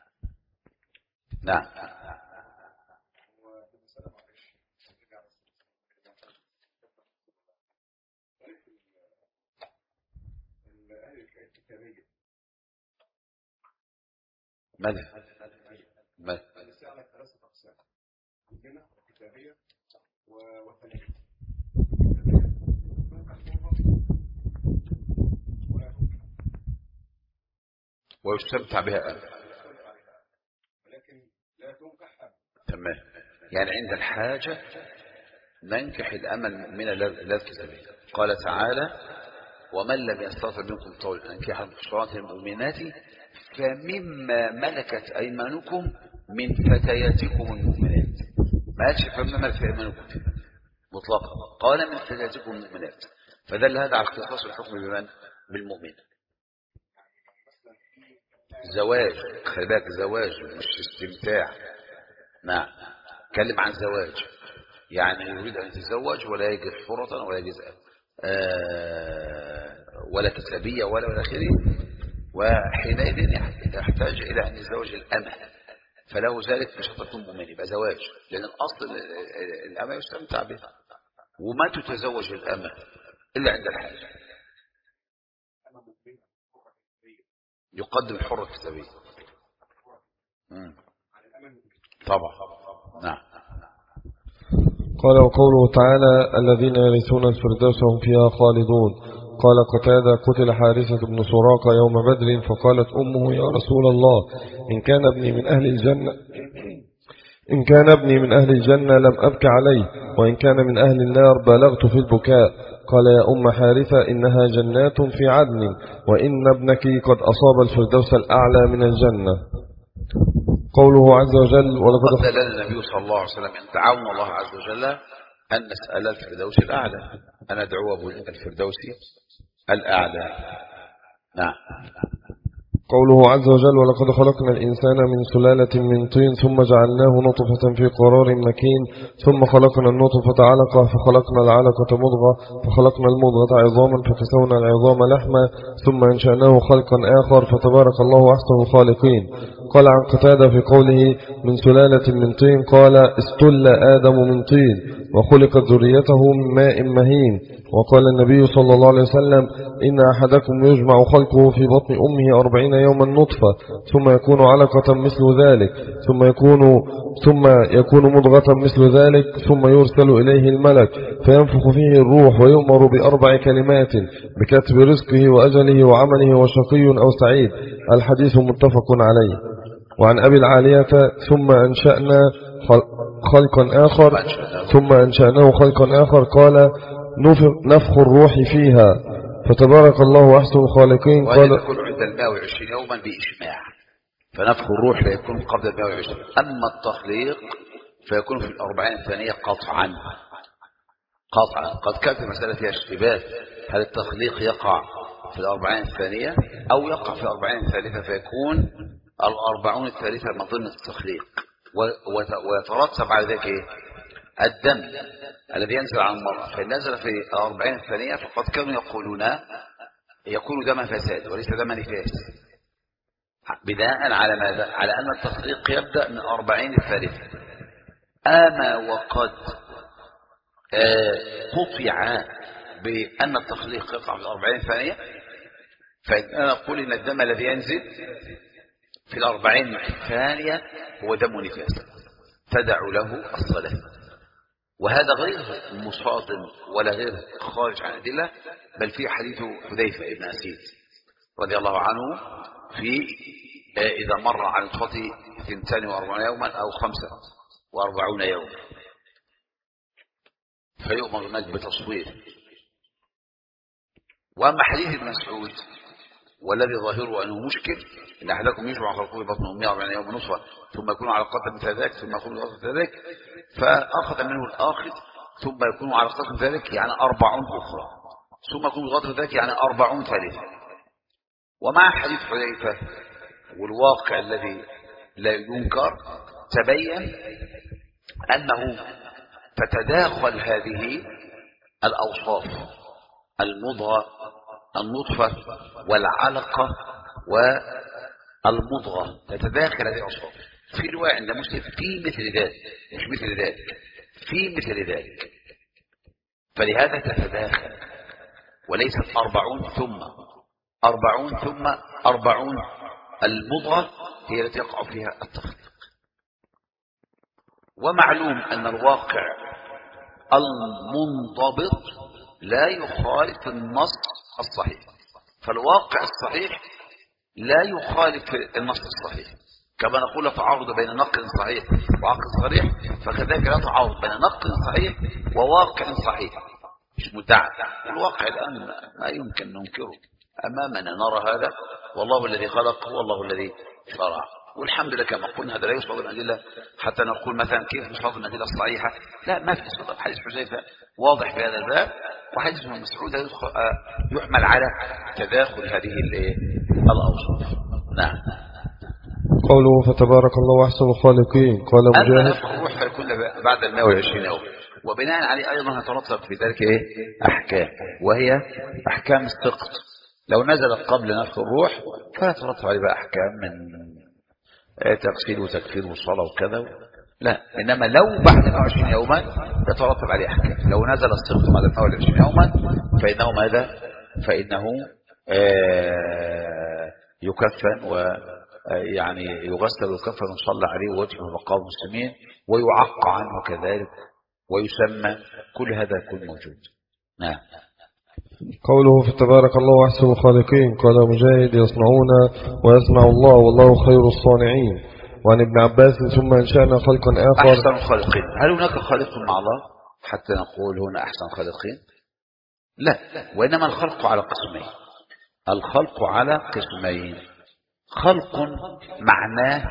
Speaker 1: نعم. ماذا؟ ماذا؟ ويستمتع بها أبدا، تمام. يعني عند الحاجة ننكح الأمل من اللذ كتابية. قال تعالى ومن لم يستطع منكم طول أنكح المحصنات المؤمنات فمما ملكت أيمانكم من فتياتكم المؤمنات. ما قالش فمما ملكت أيمانكم مطلقا، قال من فتياتكم المؤمنات، فدل هذا على اختصاص الحكم بمن؟ بالمؤمن. زواج، خلي بالك زواج مش استمتاع. نعم، اتكلم عن زواج، يعني يريد أن يتزوج ولا يجد حرة ولا يجد آه ولا كتابية ولا ولا آخره، وحينئذ يحتاج إلى أن يتزوج الأمة، فله ذلك بشرط مؤمن، يبقى زواج، لأن الأصل الأمة يستمتع بها، وما تتزوج الأمة إلا عند الحاجة. يقدم الحرة الكتابية طبعا. نعم.
Speaker 2: قال وقوله تعالى الذين يرثون الفردوس هم فيها خالدون. قال قتادة قتل حارثة بن سراقة يوم بدر، فقالت أمه يا رسول الله إن كان ابني من أهل الجنة إن كان ابني من أهل الجنة لم أبك عليه، وإن كان من أهل النار بلغت في البكاء. قال يا أم حارثة إنها جنات في عدن، وإن ابنك قد أصاب الفردوس الأعلى من الجنة. قوله عز وجل ولقد
Speaker 1: قد لنا النبي صلى الله عليه وسلم أن دعونا الله عز وجل أن نسأل الفردوس الأعلى، أن ندعوه بالفردوس الأعلى. نعم.
Speaker 2: قوله عز وجل ولقد خلقنا الإنسان من سلالة من طين ثم جعلناه نطفة في قرار مكين ثم خلقنا النطفة علقة فخلقنا العلقة مضغة فخلقنا المضغة عظاما فكسونا العظام لحما ثم أنشأناه خلقا آخر فتبارك الله أحسن الخالقين. قال عن قتادة في قوله من سلالة من طين قال استل آدم من طين وخلقت ذريته من ماء مهين. وقال النبي صلى الله عليه وسلم إن أحدكم يجمع خلقه في بطن أمه أربعين يوما نطفة ثم يكون علقة مثل ذلك ثم يكون ثم يكون مضغة مثل ذلك ثم يرسل إليه الملك فينفخ فيه الروح ويؤمر بأربع كلمات بكتب رزقه وأجله وعمله وشقي أو سعيد. الحديث متفق عليه. وعن أبي العالية ثم أنشأنا خلقا آخر ثم أنشأناه خلقا آخر قال نفخ الروح فيها فتبارك الله أحسن الخالقين.
Speaker 1: قال يكون عند المائة وعشرين يوما بإجماع، فنفخ الروح لا يكون قبل المائة وعشرين. أما التخليق فيكون في الأربعين الثانية قطعا قطعا. قد كانت المسألة فيها اشتباه، هل التخليق يقع في الأربعين الثانية أو يقع في الأربعين الثالثة، فيكون الأربعون الثالثة من ضمن التخليق، ويترتب على ذلك الدم الذي ينزل عن المرأة، فإن نزل في الأربعين الثانية فقد كانوا يقولون يكون دم فساد وليس دم نفاس، بناء على ماذا؟ على أن التخليق يبدأ من الأربعين الثالثة. أما وقد قطع بأن التخليق يقع في الأربعين الثانية، فإن نقول إن الدم الذي ينزل في الأربعين الثانية هو دم نفاس تدع له الصلاة. وهذا غير مصادم ولا غير خارج عن الأدلة، بل في حديث حذيفة بن أسيد رضي الله عنه في إذا مر على الخطي اثنتان وأربعون يوما أو خمسة وأربعون يوما فيؤمر الملك بتصوير. وأما حديث ابن مسعود والذي ظاهره أنه مشكل إن أحدكم يجمع خلقه في بطن أمه أربعين يوما نطفة ثم يكون على قدر مثل ذلك ثم يكون على قدر ذلك، فأخذ منه الآخذ ثم يكون على قدر مثل ذلك يعني أربعون أخرى ثم يكون على قدر ذلك يعني أربعون ثالثة. ومع حديث حذيفة والواقع الذي لا ينكر تبين أنه تتداخل هذه الأوصاف المضغة النطفة والعلقة والمضغة، تتداخل هذه الأوصاف في رواية عند مسلم في مثل ذلك مش مثل ذلك في مثل ذلك، فلهذا تتداخل وليست أربعون ثم أربعون ثم أربعون. المضغة هي التي يقع فيها التخليق. ومعلوم أن الواقع المنضبط لا يخالف النص الصحيح، فالواقع الصحيح لا يخالف النص الصحيح، كما نقول تعارض بين نقل صحيح وعقل صريح، فكذلك لا تعارض بين نقل صحيح وواقع صحيح مش مدعى. الواقع الآن ما يمكن ننكره أمامنا، نرى هذا والله الذي خلق هو الله الذي شرع، والحمد لله كما قلنا هذا لا يصدر من الأدلة حتى نقول مثلا كيف يصدر من الأدلة الصحيحة، لا ما في صدر. حديث حذيفة واضح في هذا الباب، وحديث ابن مسعود يحمل على تداخل هذه الأوصاف. نعم.
Speaker 2: قوله فتبارك الله أحسن الخالقين. قال مجاهد
Speaker 1: الروح فيكون بعد المائة وعشرين يوم، وبناء عليه أيضا يترتب في ذلك إيه؟ أحكام، وهي أحكام السقط. لو نزلت قبل نفخ الروح فيترتب عليه بقى أحكام من تغسيل وتكفير والصلاة وكذا، لا، إنما لو بعد مائة وعشرين يوما يترتب عليه أحكام. لو نزل السقط بعد مائة وعشرين يوما فإنه ماذا؟ فإنه آه يكفن ويعني يغسل ويكفن ويصلى عليه ووجهه مقام المسلمين ويعق عنه كذلك ويسمى، كل هذا يكون موجود. نعم.
Speaker 2: قوله فتبارك الله أحسن الخالقين. قال مجاهد يصنعون ويصنع الله والله خير الصانعين. وعن ابن عباس ثم أنشأنا خلقا آخر.
Speaker 1: أحسن الخالقين، هل هناك خالق مع الله حتى نقول هنا أحسن خالقين؟ لا، وإنما الخلق على قسمين. الخلق على قسمين، خلق معناه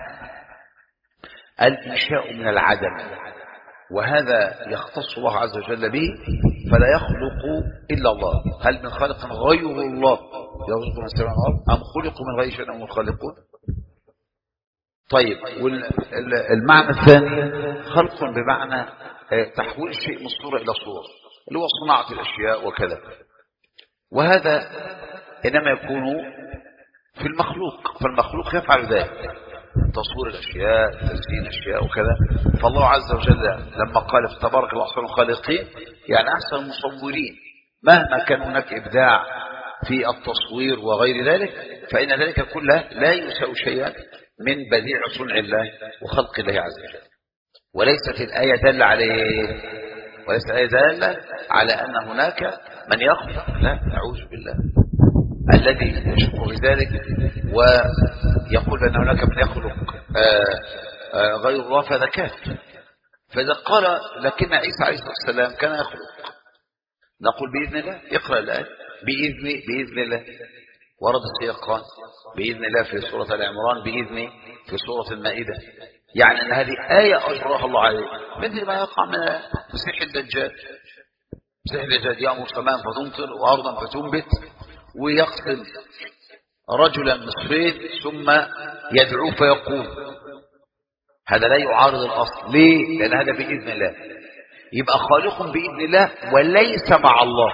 Speaker 1: الإنشاء من العدم، وهذا يختص الله عز وجل به فلا يخلق إلا الله. هل من خالق غير الله يرزق من السماء والأرض أم خلقوا من غير شيء هم الخالقون؟ طيب، والمعنى الثاني خلق بمعنى تحويل شيء من صورة إلى صورة، اللي هو صناعة الأشياء وكذا، وهذا إنما يكون في المخلوق، فالمخلوق يفعل ذلك، تصوير الأشياء، تزيين الأشياء وكذا. فالله عز وجل لما قال تبارك الله أحسن الخالقين يعني أحسن المصورين، مهما كان هناك إبداع في التصوير وغير ذلك فإن ذلك كله لا يساوي شيئا من بديع صنع الله وخلق الله عز وجل. وليست الآية دل عليه، وليست الآية دل على أن هناك من يخلق، لا، نعوذ بالله. الذي يشك بذلك ويقول أن هناك من يخلق آآ آآ غير الله فهذا كافر. فإذا قال لكن عيسى عليه الصلاة والسلام كان يخلق، نقول بإذن الله، اقرأ الآية بإذن بإذن الله، ورد السياقان بإذن الله في سورة آل عمران، بإذن في سورة المائدة، يعني أن هذه آية أجراها الله عليه، مثل ما يقع من مسيح الدجال. مسيح الدجال يأمر سماء فتمطر وأرضا فتنبت، ويقتل رجلا مصريا ثم يدعو فيقوم. هذا لا يعارض الأصل، ليه؟ لأن هذا بإذن الله، يبقى خالق بإذن الله وليس مع الله،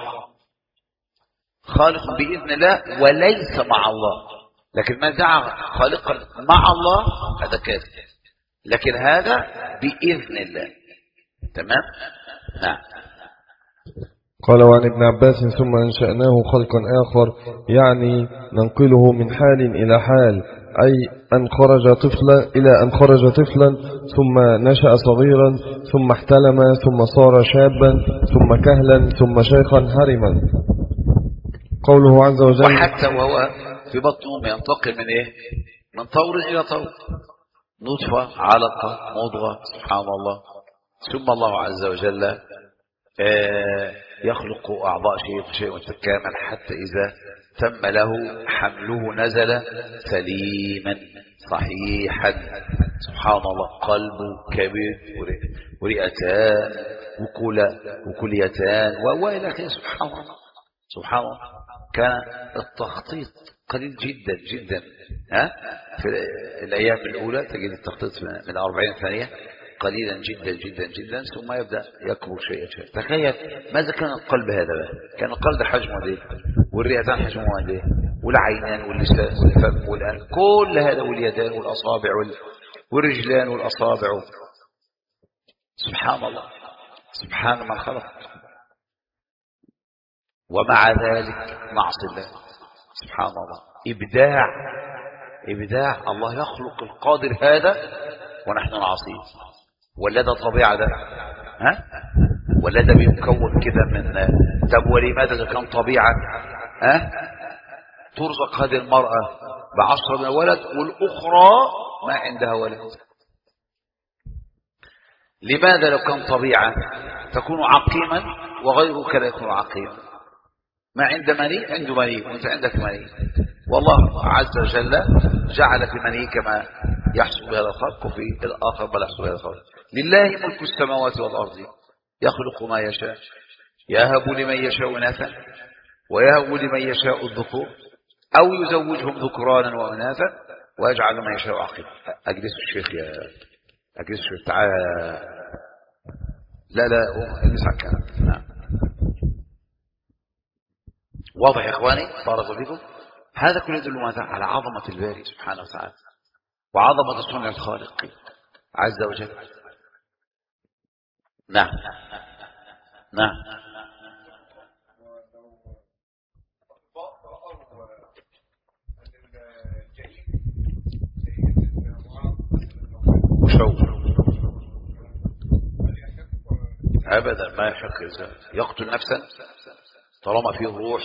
Speaker 1: خالق بإذن الله وليس مع الله. لكن ما دعا خالقا مع الله هذا كافر، لكن هذا بإذن الله. تمام؟ نعم.
Speaker 2: قال وعن ابن عباس ثم أنشأناه خلقا آخر، يعني ننقله من حال إلى حال، أي أن خرج طفلا إلى أن خرج طفلا ثم نشأ صغيرا ثم احتلم ثم صار شابا ثم كهلا ثم شيخا هرما. قوله عز وجل
Speaker 1: وحتى وهو في بطنه ينتقل من إيه؟ من طور إلى طور، نطفة علقة مضغة، سبحان الله. ثم الله عز وجل آه يخلق أعضاء شيء شيء متكامل حتى إذا تم له حمله، نزل سليما صحيحا. سبحان الله، قلبه كبد ورئتان وكلى وكليتان وإلى آخره. سبحان الله سبحان الله. كان التخطيط قليل جدا جدا. ها في الأيام الأولى تجد التخطيط من أربعين ثانية قليلا جدا جدا جدا، ثم يبدأ يكبر شيئا شيئا. تخيل ماذا كان القلب هذا بقى؟ كان القلب حجمه قد ايه؟ والرئتان حجمه قد ايه؟ والعينان واللسان والفم والأنف كل هذا، واليدان والأصابع والرجلان والأصابع. سبحان الله، سبحان من خلق. ومع ذلك معصي الله. سبحان الله، إبداع إبداع. الله يخلق القادر هذا ونحن نعصيه. ولا ده طبيعة ده؟ ها؟ ولا ده بيكون كده من طب ولماذا ده كان طبيعة؟ ها؟ ترزق هذه المرأة بعشرة من ولد والأخرى ما عندها ولد. لماذا لو كان طبيعة تكون عقيما وغيرك لا يكون عقيما؟ ما عند مني عنده مني وانت عندك مني، والله عز وجل جعل في مني كما يحصل بهذا الخلق وفي الآخر بل يحصل بهذا الخلق. لله ملك السماوات والأرض يخلق ما يشاء، يهب لمن يشاء إناثا ويهب لمن يشاء الذكور أو يزوجهم ذكرانا وإناثا ويجعل من يشاء عقيما. أجلس الشيخ يا أجلس الشيخ تعال. لا لا اجلس على الكلام. نعم واضح يا إخواني بارك الله فيكم. هذا كله يدل ماذا؟ على عظمة الباري سبحانه وتعالى وعظمة صنع الخالق عز وجل. نعم نعم وشوق أبدا ما يحق يقتل نفسا طالما فيه روح.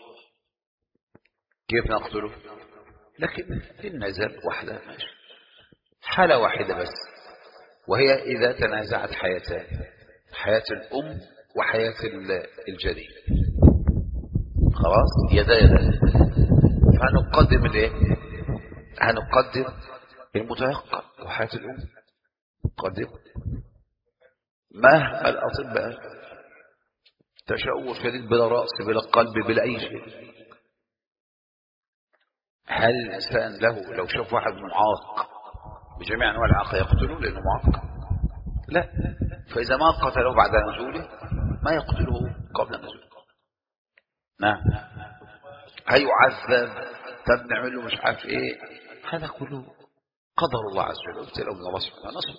Speaker 1: كيف نقتله؟ لكن إن نزل واحدة ماشي، حالة واحدة بس، وهي إذا تنازعت حياتان، حياة الأم وحياة الجنين، خلاص يدا يدا، فهنقدم الايه؟ هنقدم المتيقن وحياة الأم نقدم. مهما الأطباء تشوه شديد بلا رأس بلا قلب بلا أي شيء، هل الإنسان له لو شاف واحد معاق بجميع أنواع الإعاقة يقتله لأنه معاق؟ لا. فإذا ما قتله بعد نزوله ما يقتله قبل نزوله. نعم هيعذب، طب نعمل له مش عارف ايه، هذا كله قدر الله عز وجل. ابتلوا من الله سبحانه وتعالى.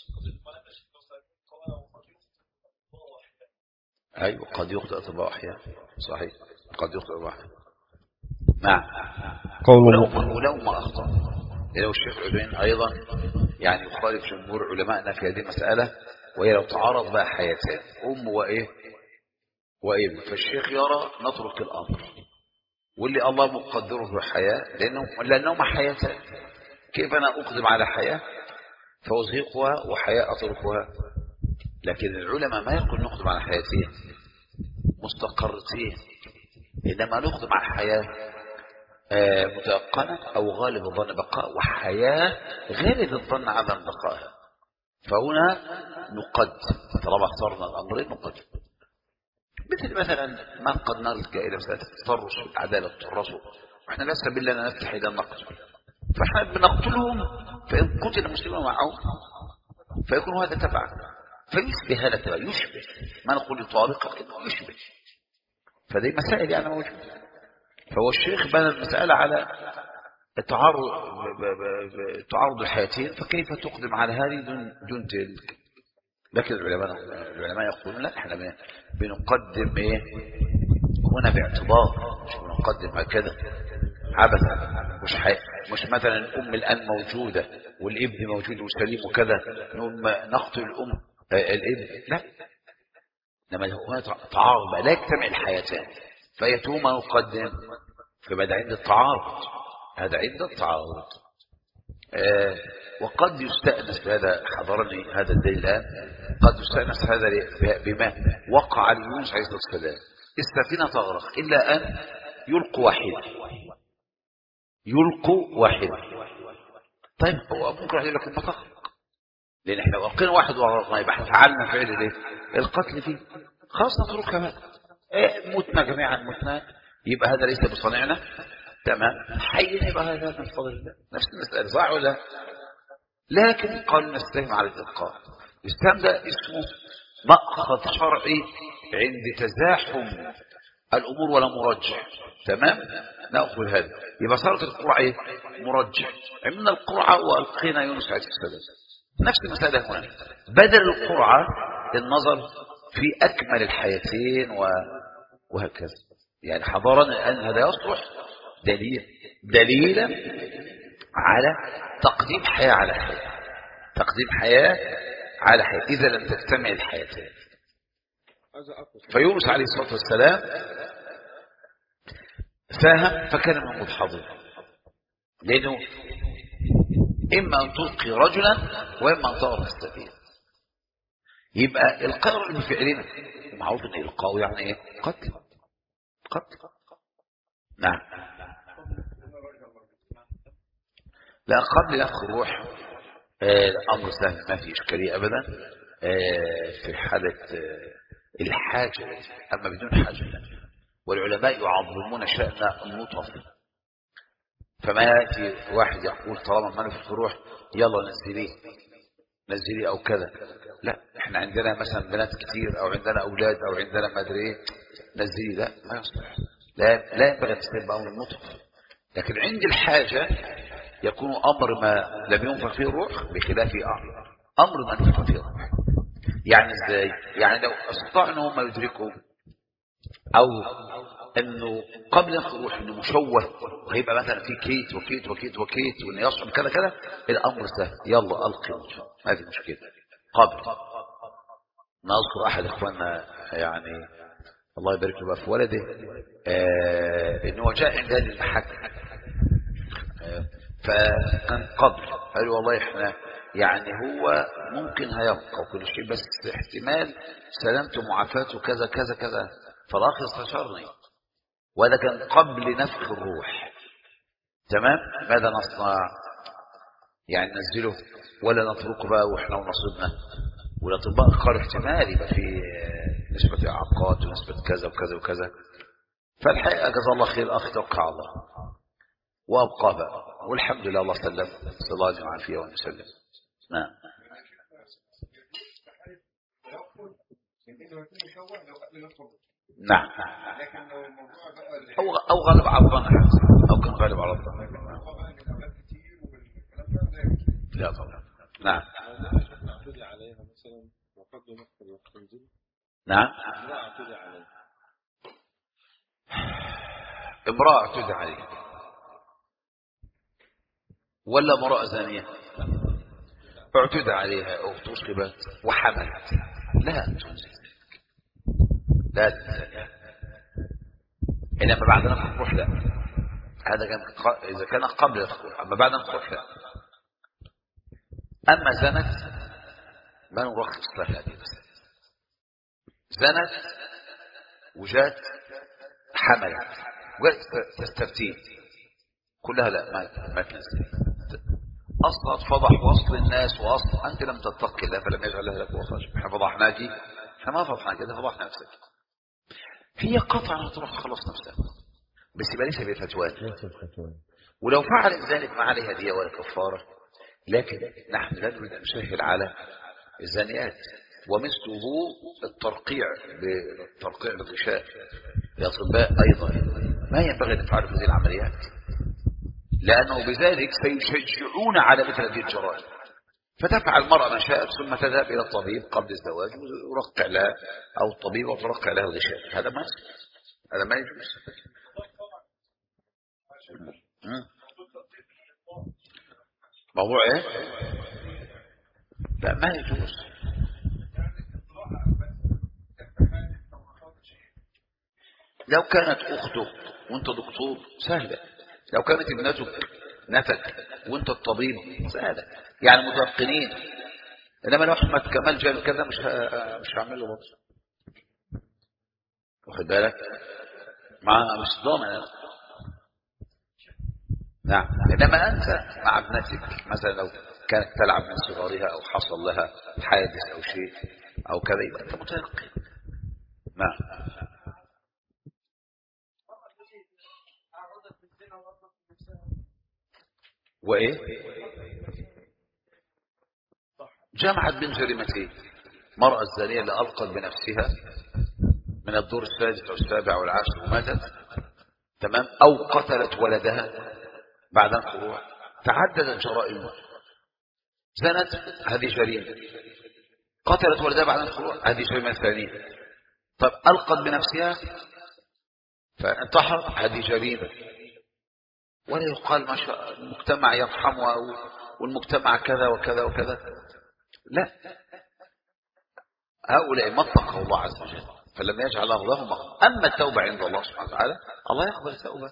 Speaker 1: ايوه قد يخطئ اطباء احيانا، صحيح قد يخطئ اطباء احيانا. نعم ولو, ولو ما اخطأ، لو الشيخ العلوين ايضا يعني يخالف جمهور علمائنا في هذه المسألة، وهي لو تعارض بقى حياتان ام وايه وابن، فالشيخ يرى نترك الامر واللي الله مقدره في الحياة لانه لانهما حياتان. كيف انا اقدم على حياة فأزهقها وحياة اتركها؟ لكن العلماء ما يقول نقدم على حياتين مستقرتين، انما نقدم على حياة متيقنة او غالب الظن بقاء، وحياة غالب الظن عدم بقائها. فهنا نقدم طالما اخترنا الامرين نقدم. مثل مثلا من قد نلقى الى مسألة التطرس والعدالة التطرسوا، واحنا لا سبيل لنا نفتح اذا نقتل، فاحنا بنقتلهم فان قتل المسلمون معهم فيكون هذا تبعا، فيشبه هذا تبعا، يشبه ما نقول طارقة انه يشبه. فدي مسائل يعني موجودة. فهو الشيخ بنى المسألة على تعارض تعارض الحياتين، فكيف تقدم على هذه دون دون تلك؟ لكن العلماء العلماء يقولون لا، احنا بنقدم ايه هنا باعتبار، مش بنقدم هكذا عبثا. مش حي... مش مثلا الام الان موجوده والابن موجود وسليم وكذا نقتل الام آه الابن، لا. لما هنا تعارض لا يجتمع الحياتان فيتوما نقدم، فبدا عند التعارض، هذا عند التعارض. آه وقد يستأنس هذا، حضرني هذا الدليل الآن، قد يستأنس هذا بما وقع ليونس عليه الصلاة والسلام. السفينة تغرق إلا أن يلقوا واحدة يلقوا واحدة. طيب هو ممكن يقول لك المطخ، لأن احنا لو ألقينا واحد وغرقنا يبقى احنا فعلنا فعل الايه؟ القتل فيه، خلاص نتركها بقى. إيه متنا جميعا متنا، يبقى هذا ليس بصنيعنا. تمام، حينا يبقى هذا من فضل الله. نفس المسألة صح ولا؟ لكن قال نستهم على الإلقاء. الإسلام ده اسمه مأخذ شرعي عند تزاحم الأمور ولا مرجح. تمام، نأخذ هذا. يبقى صارت القرعة ايه؟ مرجح. عملنا القرعة وألقينا يونس عليه السلام. نفس المسألة هنا، بدل القرعة النظر في أكمل الحياتين وهكذا. يعني حضارا الآن هذا يصلح دليل دليلا على تقديم حياة على حياة، تقديم حياة على حياة إذا لم تجتمع الحياتين. فيونس عليه الصلاة والسلام ساهم فكان من المدحضين، لأنه إما أن تلقي رجلا وإما أن تغرق السفينة. يبقى القرار بفعلنا معروف أن إلقاء يعني إيه؟ قتل قتل. نعم. لا، قبل نفخ الروح الأمر سهل ما في إشكالية أبدا في حالة الحاجة، أما بدون حاجة. والعلماء يعظمون شأن النطف، فما يأتي واحد يقول طالما ما نفخ الروح يلا نزليه نزليه أو كذا، لا، احنا عندنا مثلا بنات كتير أو عندنا أولاد أو عندنا ما أدري إيه، نزليه، لا ما يصلح، لا لا ينبغي تستلم بأمر النطف. لكن عند الحاجة يكون أمر ما لم ينفخ فيه الروح بخلاف أمر ما نفخ فيه الروح. يعني ازاي؟ يعني لو استطاعوا ان هم يدركوا او انه قبل نفخ الروح انه مشوه وهيبقى مثلا في كيت وكيت وكيت وكيت وان يصعب كذا كذا، الامر سهل، يلا القي ما في مشكله. قبل نذكر احد اخواننا يعني الله يبارك له في ولده آه انه جاء عند هذه المحاكم آه فكان قبل قالوا والله احنا يعني هو ممكن هيبقى وكل شيء بس احتمال سلامته ومعافاته كذا كذا كذا، فالاخ استشارني وهذا كان قبل نفخ الروح. تمام، ماذا نصنع؟ يعني ننزله ولا نتركه بقى واحنا ونصيبنا؟ والاطباء قالوا احتمال يبقى في نسبه اعاقات ونسبه كذا وكذا وكذا. فالحقيقه جزاه الله خير الاخ توكل على الله وابقى بقى، والحمد لله الله سلم، صلى الله عليه وعافيه وسلم. نعم. نعم. أو أو غالب على الظن أو كان غالب على الظن. لا طبعا. نعم. نعم. امرأة اعتدى عليها ولا امرأة زانية اعتدى عليها أو تصبت وحملت، لا تنزل لا تنزل، إنما بعد نفخ الروح لا. هذا كان إذا كان قبل الدخول، أما بعد نفخ الروح لا. أما زنت ما نرخص لها هذه بس، زنت وجات حملت وجات تستفتين كلها لا ما, ما تنزل. أصلا فضح وصل الناس، وأصلا أنت لم تتقي الله فلم يجعل لك وصل. احنا فضحناك، احنا ما فضحناك، انت فضحنا نفسك. هي قطعا تروح تخلص نفسها بس يبقى ليس بفتوان، ولو فعل ذلك ما عليها دية ولا كفارة. لكن نحن لا نريد أن نسهل على الزانيات، ومثله الترقيع بالترقيع بالغشاء. الأطباء أيضا ما ينبغي أن يفعلوا هذه العمليات، لأنه بذلك سيشجعون على مثل هذه الجرائم. فتفعل المرأة ما شاءت ثم تذهب إلى الطبيب قبل الزواج ويرقع لها، أو الطبيب وترقع لها الغشاء. هذا ما يصير، هذا ما يجوز. موضوع إيه؟ لا ما يجوز. لو كانت أختك وأنت دكتور سهلة، لو كانت ابنتك نفك وأنت الطبيب سهلة، يعني متيقنين. إنما لو أحمد كمال جاب كذا مش ه... مش هعمل له بطل، واخد بالك؟ مع مش ضامن. نعم. إنما أنت مع ابنتك مثلا لو كانت تلعب من صغارها أو حصل لها حادث أو شيء أو كذا يبقى أنت متيقن. نعم. وإيه جمعت بين جريمتين: مرأة الزانية اللي ألقت بنفسها من الدور السادس أو السابع والعاشر وماتت، تمام، أو قتلت ولدها بعد الخروج. تعددت جرائمها. زنت، هذه جريمة. قتلت ولدها بعد الخروج، هذه جريمة ثانية. طب ألقت بنفسها فانتحرت، هذه جريمة. ولا يقال ما شاء المجتمع يرحمها والمجتمع كذا وكذا وكذا. لا، هؤلاء ما اتقوا الله عز وجل فلم يجعل الله لهم مغفرة. أما التوبة عند الله سبحانه وتعالى الله يقبل التوبة.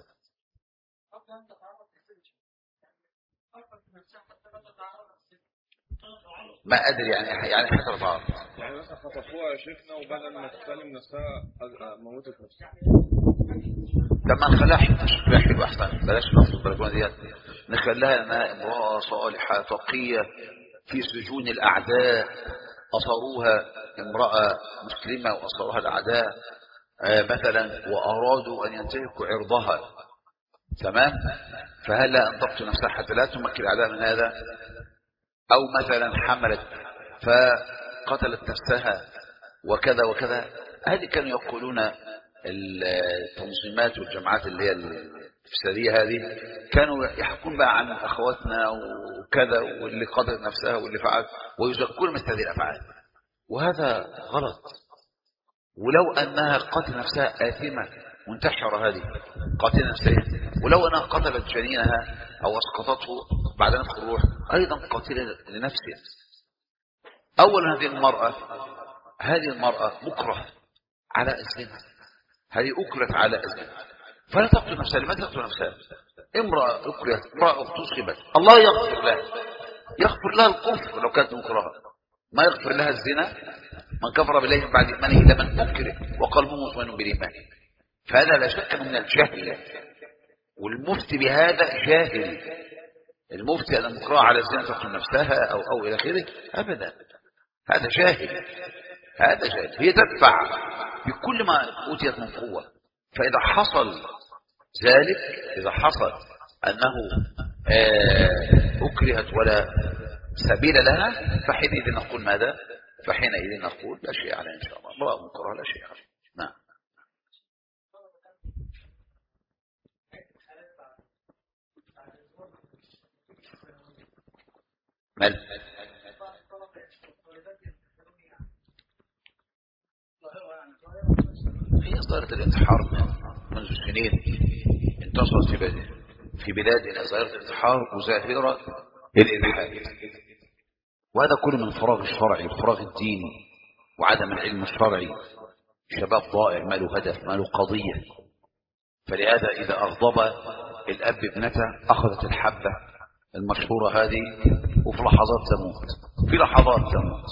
Speaker 1: ما أدري يعني يعني حتى تعرف
Speaker 2: يعني مثلا خطفوها يا شيخنا وبدل ما تسلم نفسها موتت نفسها.
Speaker 1: لما نخليها شكلها حلو أحسن، بلاش نفس البلكونة ديت، نخليها انها امرأة صالحة تقية في سجون الأعداء، أصروها امرأة مسلمة وأصروها الأعداء آه مثلا وأرادوا أن ينتهكوا عرضها، تمام، فهل لا أن تقتل نفسها حتى لا تمكن الأعداء من هذا؟ أو مثلا حملت فقتلت نفسها وكذا وكذا. هذه كانوا يقولون التنظيمات والجماعات اللي هي الفسادية هذه كانوا يحكون بقى عن أخواتنا وكذا واللي قتلت نفسها واللي فعل ويزكون مثل هذه الأفعال، وهذا غلط. ولو أنها قتل نفسها آثمة منتحرة، هذه قاتل نفسها، ولو أنها قتلت جنينها أو أسقطته بعد نفخ الروح أيضا قاتلة لنفسها. أولا هذه المرأة هذه المرأة مكره على الزنا، هذه أكرت على الزنا، فلا تقتل نفسها. لماذا تقتل نفسها؟ امرأة أكرت، امرأة اغتصبت، الله يغفر لها، يغفر لها الكفر لو كانت مكرهة، ما يغفر لها الزنا. من كفر بالله من بعد إيمانه إلا من أكره وقلبه مطمئن بالإيمان. فهذا لا شك من الجهل، والمفتي بهذا جاهل. المفتي أن المكره على الزنا تقتل نفسها أو أو إلى آخره، أبدا، هذا جاهل، هذا جاهل. هي تدفع بكل ما أوتيت من قوة. فإذا حصل ذلك، إذا حصل أنه أكرهت ولا سبيل لها، فحينئذ نقول ماذا؟ فحينئذ نقول لا شيء عليه إن شاء الله، امرأة مكره لا شيء عليه. نعم. مال هي ظاهرة الانتحار منذ سنين انتشرت في في بلادنا، ظاهرة الانتحار وظاهرة الإلحاد، وهذا كله من الفراغ الشرعي والفراغ الديني وعدم العلم الشرعي. شباب ضائع ما له هدف، ما له قضية. فلهذا إذا أغضب الأب ابنته أخذت الحبة المشهورة هذه وفي لحظات تموت، في لحظات تموت.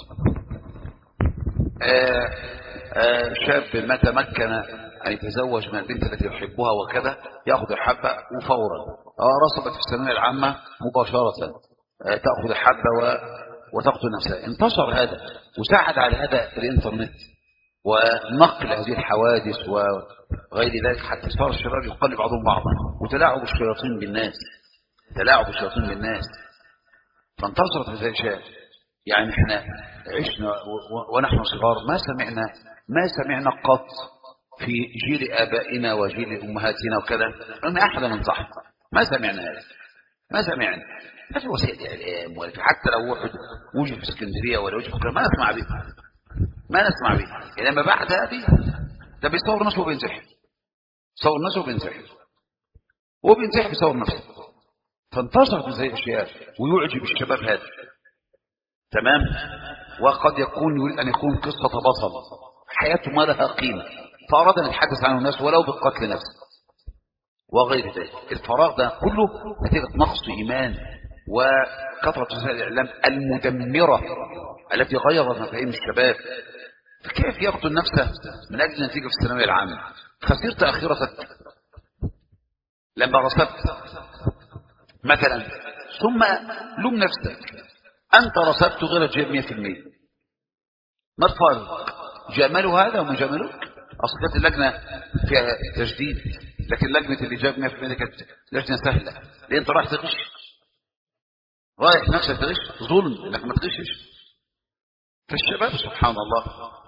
Speaker 1: آآ آآ شاب ما تمكن أن يتزوج من البنت التي يحبها وكذا، يأخذ الحبة وفورا رسبت في الثانوية العامة مباشرة تأخذ الحبة وتقتل نفسها. انتشر هذا وساعد على هذا الإنترنت ونقل هذه الحوادث وغير ذلك، حتى صار الشباب يقلب بعضهم بعضا وتلاعب الشياطين بالناس، تلاعب الشياطين بالناس، فانتشرت هذه الأشياء. يعني احنا عشنا ونحن صغار ما سمعنا ما سمعنا قط في جيل آبائنا وجيل أمهاتنا وكذا أن أحد من صح، ما سمعنا هذا، ما سمعنا. ما في وسائل إعلام، حتى لو واحد وجد في اسكندرية ولا وجد في ما نسمع به، ما نسمع به. لما بعد هذه ده بيصور نفسه وبينزح، صور نفسه وبينزح، هو بينزح بيصور نفسه. فانتشرت زي الأشياء ويعجب الشباب هذا، تمام. وقد يكون يريد أن يكون قصة بطل حياته ما لها قيمة، فأراد أن يتحدث عنه الناس ولو بالقتل نفسه وغير ذلك. الفراغ ده كله نتيجة نقص إيمان وكثرة وسائل الإعلام المدمرة التي غيرت مفاهيم الشباب. فكيف يقتل نفسه من أجل نتيجة في الثانوية العامة؟ خسرت آخرتك لما رسبت مثلا، ثم لوم نفسك، أنت رسبت غير جيب مئة في المئة، ما الفرق؟ جاملوا هذا وما جاملوك؟ أصل كانت اللجنة فيها تجديد، لكن لجنة اللي جاب مئة في المئة كانت لجنة سهلة. ليه أنت رايح تغش؟ رايح نفسك تغش، ظلم إنك ما تغشش. فالشباب سبحان الله،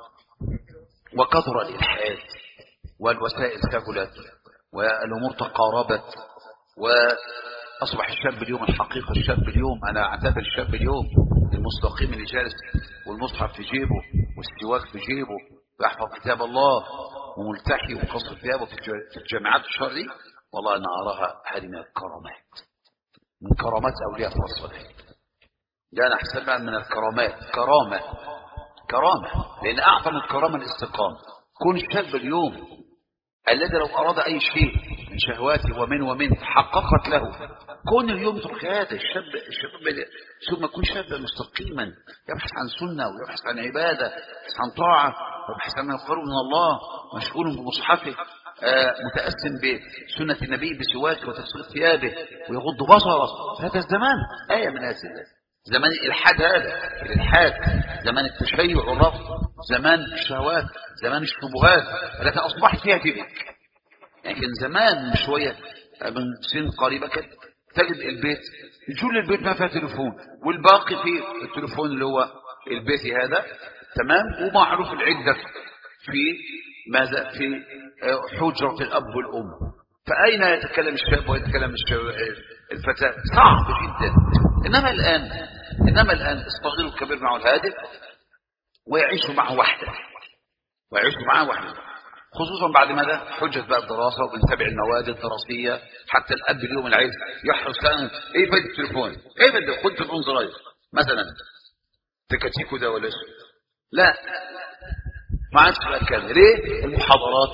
Speaker 1: وكثر الإلحاد والوسائل ثقلت والأمور تقاربت، وأصبح الشاب اليوم الحقيقة، الشاب اليوم أنا أعتبر الشاب اليوم المستقيم اللي جالس والمصحف في جيبه والسواك في جيبه ويحفظ كتاب الله وملتحي وقصر ثيابه في الجامعات الشهر دي، والله أنا أراها هذه من الكرامات، من كرامات أولياء الله الصالحين. ده أنا أحسبها من الكرامات، كرامة كرامة، لأن أعظم الكرامة الاستقامة. كون الشاب اليوم الذي لو أراد أي شيء من شهواته ومن ومن تحققت له، كون اليوم ترك هذا الشاب الشاب ثم يكون شابا مستقيما يبحث عن سنة ويبحث عن عبادة، يبحث عن طاعة ويبحث عن القرب من الله، مشغول بمصحفه، آه متأسم بسنة النبي بسواك وتفسير ثيابه ويغض بصره. هذا الزمان آية من آيات الله، زمان الإلحاد، هذا الإلحاد زمان التشيع والرفض، زمان الشهوات، زمان الشبهات التي أصبحت فيها تلك. لكن زمان من شوية من سن قريبة كده تجد البيت يجول البيت ما فيها تليفون، والباقي في التليفون اللي هو البيتي هذا، تمام، ومعروف العدة في ماذا في حجرة الأب والأم. فأين يتكلم الشاب ويتكلم الفتاة؟ صعب جدا. إنما الآن إنما الآن الصغير الكبير معه الهادف ويعيش معه وحده، ويعيش معه وحده، خصوصا بعد ماذا؟ حجة بقى الدراسة، وبنتابع المواد الدراسية. حتى الأب اليوم العيد يحرص كان إيه فايدة التليفون؟ إيه فايدة؟ خد تليفون زراير مثلا تكتيكو ده ولا اسمه؟ لا، ما عادش بقى كده. ليه؟ المحاضرات،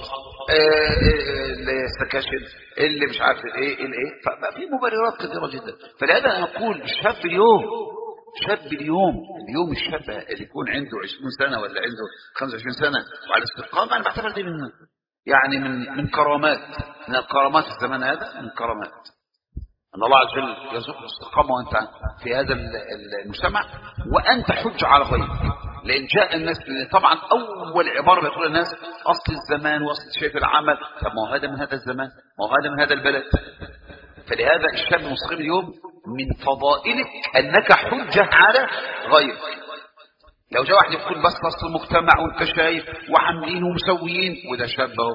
Speaker 1: السكاشن، اللي مش عارف الايه الايه، فبقى في مبررات كثيره جدا. فلهذا انا اقول الشاب اليوم، شاب اليوم اليوم الشاب اللي يكون عنده عشرين سنه ولا عنده خمسة وعشرين سنه وعلى استقامه، انا بعتبر دي من يعني من من كرامات، من الكرامات الزمان هذا، من كرامات ان الله عز وجل يرزقك الاستقامه وانت في هذا المجتمع وانت حج على غيرك. لان جاء الناس طبعا اول عباره بيقول الناس اصل الزمان واصل شيء في العمل. طب ما هو هذا من هذا الزمان، ما هو هذا من هذا البلد. فلهذا الشاب المستقيم اليوم من فضائلك انك حجه على غيرك. لو جاء واحد يقول بس اصل المجتمع وانت شايف وعاملين ومسويين، وده شاب اهو،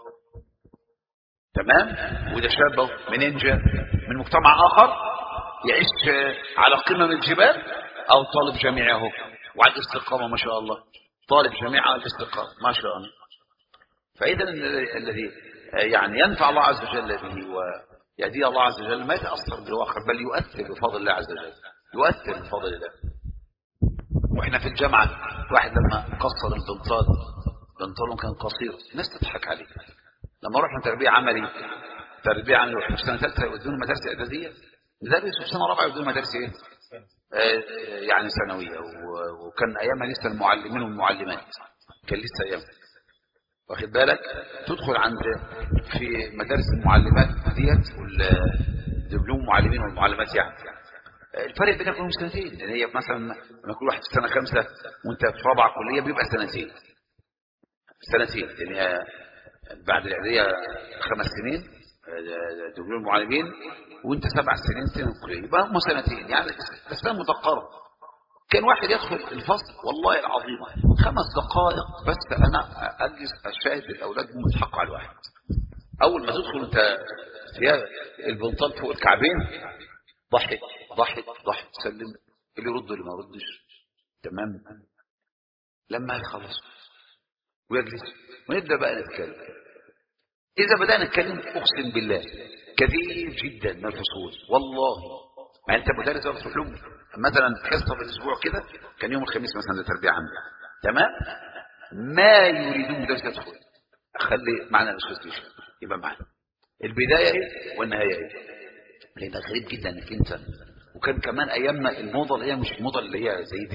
Speaker 1: تمام، وده شاب اهو، منين جاء؟ من مجتمع اخر يعيش على قمم الجبال، او طالب جامعي اهو وعلى الاستقامه ما شاء الله، طالب جامعي على الاستقامه ما شاء الله. فاذا الذي يعني ينفع الله عز وجل به ويهدي الله عز وجل ما يتاثر بالواقع، بل يؤثر بفضل الله عز وجل، يؤثر بفضل الله. واحنا في الجامعه واحد لما قصر البنطال، بنطلون كان قصير، الناس تضحك عليه. لما رحنا تربيه عملي، تربيه عملي رحنا في سنه ثالثه يودون مدارس اعداديه، مدارس في سنه رابعه يودون مدارس ايه؟ آه يعني ثانويه، وكان ايامها لسه المعلمين والمعلمات، كان لسه ايام، واخد بالك؟ تدخل عند في مدارس المعلمات ديت والدبلوم المعلمين والمعلمات، يعني الفرق بينك وبينهم سنتين. لان هي مثلا لما يكون واحد في سنه خمسه وانت في رابعه كليه بيبقى سنتين، سنتين لان هي بعد الاعداديه خمس سنين دبلوم المعلمين، وانت سبع سنين سنه كليه، يبقى هم سنتين، يعني الاسلام متقارب. كان واحد يدخل الفصل والله العظيم خمس دقائق بس انا اجلس اشاهد الاولاد هم يضحكوا على الواحد. اول ما تدخل انت في البنطال فوق الكعبين، ضحك ضحك ضحك، تسلم اللي يرد اللي ما يردش، تمام. لما يخلص ويجلس ونبدا بقى نتكلم. اذا بدانا نتكلم اقسم بالله كثير جدا من الفصول، والله ما انت مدرس تروح لهم مثلا حصه في الاسبوع كده، كان يوم الخميس مثلا لتربيه عامه، تمام، ما يريدون مدرس يدخل، اخلي معنا الاستاذ يبقى معنا البدايه ايه والنهايه ايه. لان غريب جدا انك انت، وكان كمان ايامنا الموضه اللي هي مش الموضه اللي هي زي دي،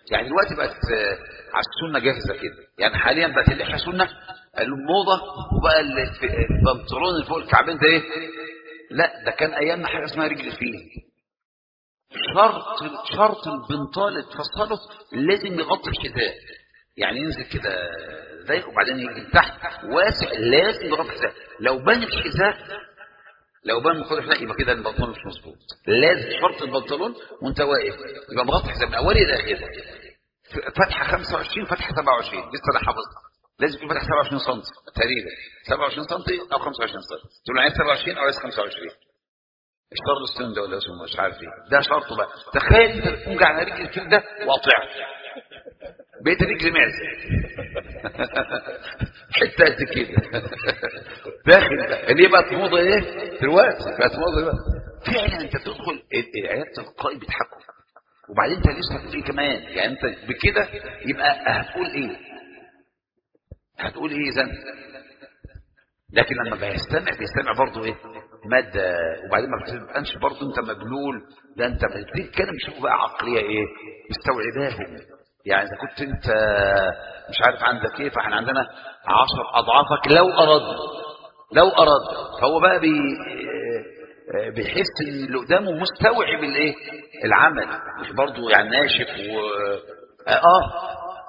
Speaker 1: يعني دلوقتي بقت على السنة جاهزة كده، يعني حاليا بقت اللحية سنة الموضة، وبقى البنطلون اللي فوق الكعبين ده ايه؟ لا ده كان ايامنا حاجة اسمها رجل فيه. شرط شرط البنطال اللي تفصله لازم يغطي الحذاء، يعني ينزل كده زي وبعدين يجي تحت واسع، لازم يغطي الحذاء. لو بان الحذاء لو بان الحذاء الحذاء يبقى كده البنطلون مش مظبوط. لازم شرط البنطلون وانت واقف يبقى مغطي الحذاء من اوله لاخره. فتحه خمسة وعشرين فتحه سبعة وعشرين لسه انا حافظها، لازم يكون فتحه سبعة وعشرين سم تقريبا، سبعة وعشرين سم او خمسة وعشرين سم. تقول عايز سبعة وعشرين او عايز خمسة وعشرين، اشترط السن ده ولا اسمه مش عارف ايه، ده شرطه بقى. تخيل انت تقوم على رجل الفيل ده وقاطعه بقيت رجل معزه حته قد كده داخل بقى اللي بقت موضه ايه دلوقتي، بقت موضه بقى فعلا. انت تدخل عياده القائد بيضحكوا، وبعدين انت لسه في كمان، يعني انت بكده يبقى هتقول ايه هتقول ايه زن. لكن لما بيستمع بيستمع برضه ايه مادة، وبعدين ما بتبقاش برضه انت مبلول، ده انت بتتكلم شوف بقى عقلية ايه مستوعباهم. يعني اذا كنت انت مش عارف عندك ايه، فاحنا عندنا عشر اضعافك لو اردنا لو اردنا. فهو بقى بي بيحس ان اللي قدامه مستوعب الايه العمل، مش برضه يعني ناشف و اه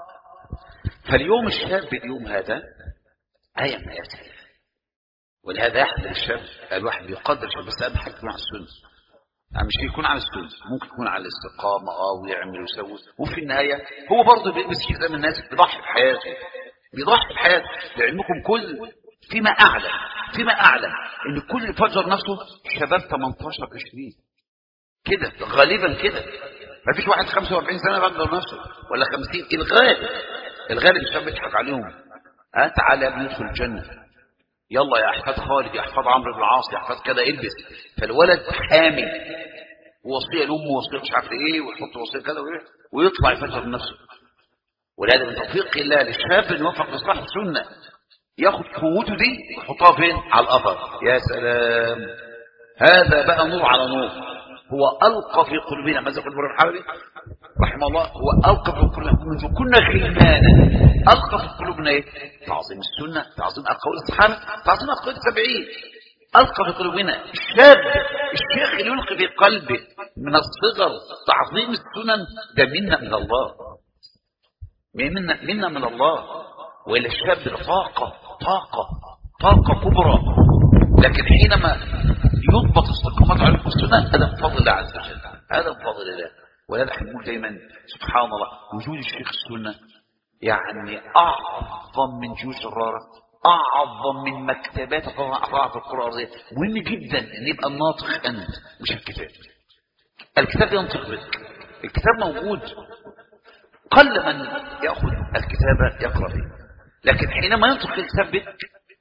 Speaker 1: فاليوم الشاب اليوم هذا آية من آيات الله، ولهذا يحضر الشاب الواحد بيقدر الشاب، بس أهم حاجة يكون على السنة. يعني مش يكون على السنة، ممكن يكون على الاستقامة اه ويعمل ويسوي، وفي النهاية هو برضه بيلبس حزام الناس، بيضحي بحياته بيضحي بحياته. لعلمكم كل فيما أعلم فيما أعلم إن كل فجر نفسه شباب ثمانية عشر عشرين كده غالبا كده، ما فيش واحد خمسة وأربعين سنة بقدر نفسه ولا خمسين. الغالب الغالب الشاب بيضحك عليهم. ها تعالى يا ابني ندخل الجنة، يلا يا احفاد خالد يا احفاد عمرو بن العاص يا احفاد كده البس. فالولد حامي ووصيه لامه ووصيه مش عارف ايه، ويحط وصيه كده ويطلع يفجر نفسه. ولهذا من توفيق الله للشاب انه يوفق لاصلاح السنه، ياخد قوته دي ويحطها فين؟ على الأثر. يا سلام، هذا بقى نور على نور. هو ألقى في قلوبنا، ماذا يقول ابن الحربي رحمه الله؟ هو ألقى في قلوبنا منذ كنا غلمانا، ألقى في قلوبنا ايه؟ تعظيم السنة، تعظيم أقوال الصحابة، تعظيم أقوال التابعين. ألقى في قلوبنا الشاب الشيخ اللي يلقي في قلبه من الصغر تعظيم السنن، ده منا من الله، منا, منا من الله. وإلى الشاب طاقة طاقة طاقة كبرى، لكن حينما يضبط استقامته على السنة هذا من فضل الله عز وجل، هذا من فضل الله. ولذا احنا نقول دايما سبحان الله وجود الشيخ السنة يعني أعظم من جيوش الرارة، أعظم من مكتبات أطاعة القرآن. مهم جدا أن يبقى الناطق أنت مش الكتاب. الكتاب ينطق بك، الكتاب موجود، قل من يأخذ الكتاب يقرأ به، لكن حينما ينطق الكتاب بك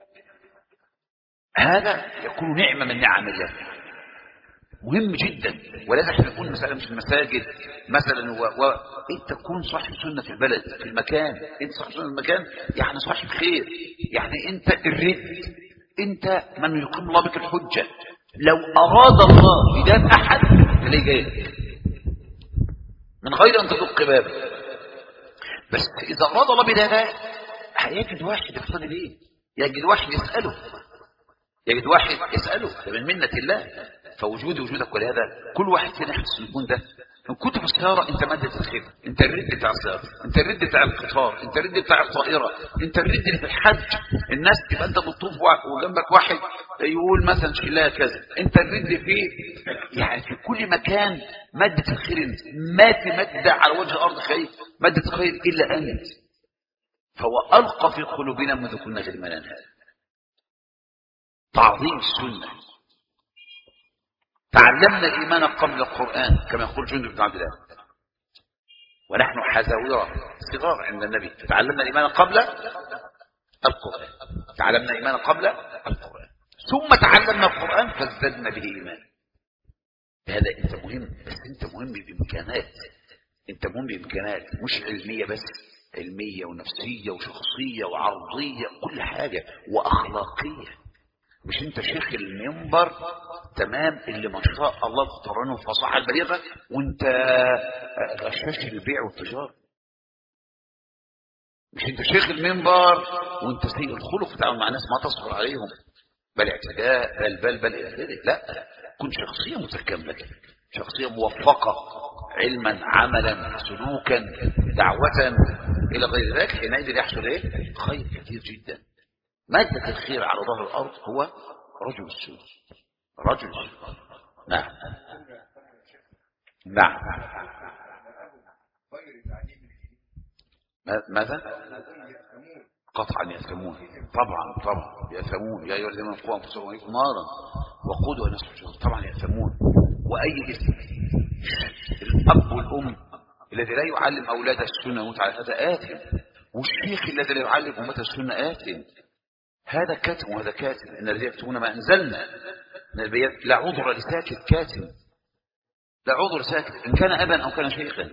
Speaker 1: هذا يكون نعمة من نعم الله، مهم جدا. ولذا احنا نقول مثلا في المساجد مثلا و... و... انت تكون صاحب سنة في البلد في المكان، انت صاحب سنة في المكان يعني صاحب خير، يعني انت الرد، انت من يقيم الله بك الحجة. لو اراد الله هداية احد تلاقيه جاي من غير ان تدق بابه، بس اذا اراد الله بهداية هيجد واحد يقتدي به، يجد واحد يسأله، يجد واحد يسأله، ده من منة الله. فوجودي وجودك، ولهذا كل واحد فينا يحدث يكون ده. ان كنت في السيارة انت مادة الخير، انت الرد بتاع السيارة، انت الرد بتاع القطار، انت الرد بتاع الطائرة، انت الرد اللي في الحج. الناس تبقى انت بتطوف وجنبك واحد يقول مثلا شيلها كذا، انت الرد فيه. يعني في كل مكان مادة الخير انت، ما في مادة على وجه الارض خير مادة الخير الا انت. فهو ألقى في قلوبنا منذ كنا غلمانا هذا تعظيم السنة. تعلمنا الإيمان قبل القرآن كما يقول جندب بن عبد الله، ونحن حزاورة صغار عند النبي. تعلمنا الإيمان قبل القرآن، تعلمنا الإيمان قبل القرآن، ثم تعلمنا القرآن فازددنا به إيمان. هذا أنت مهم، بس أنت مهم بإمكانات، أنت مهم بإمكانات مش علمية بس، علمية ونفسية وشخصية وعرضية كل حاجة وأخلاقية. مش انت شيخ المنبر تمام اللي ما شاء الله اقترنه فصاحة البليغة وانت غشاش البيع والتجارة. مش انت شيخ المنبر وانت سيء الخلق تتعامل مع ناس ما تصبر عليهم، بل اعتداء بل بل بل الى ذلك. لا، كن شخصيه متكامله، شخصيه موفقه علما عملا سلوكا دعوه الى غير ذلك. حينئذ يحصل ايه؟ خير كثير جدا. ماده الخير على ظهر الارض هو رجل السوء، رجل السوء. نعم نعم. ماذا؟ قطعا يأثمون، طبعا طبعا يأثمون. يا أيها الذين آمنوا قوا أنفسكم وأهليكم نارا وقودها الناس والحجارة، طبعا يأثمون. وأي اسم الأب والأم الذي لا يعلم أولاده السنة ويموت على هذا آثم، والشيخ الذي لا يعلم أمته السنة آثم. هذا كاتم وهذا كاتم. إن الذين يكتمون ما أنزلنا من البيات لا عذر لساكت كاتم، لا عذر ساكت إن كان أبا أو كان شيخا.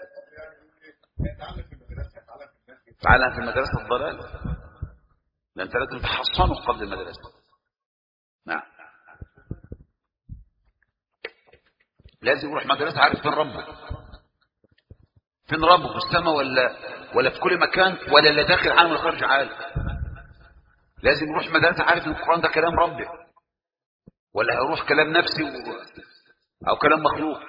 Speaker 1: تعلم في المدرسة الضلال، لأن أنت لازم تحصنه قبل المدرسة. نعم، لازم يروح مدرسة عارف فين ربه، فين ربه، في السماء ولا ولا في كل مكان، ولا اللي داخل عالم ولا خارج عالم. لازم يروح مدرسة عارف ان القرآن ده كلام ربه، ولا هيروح كلام نفسي و... او كلام مخلوق.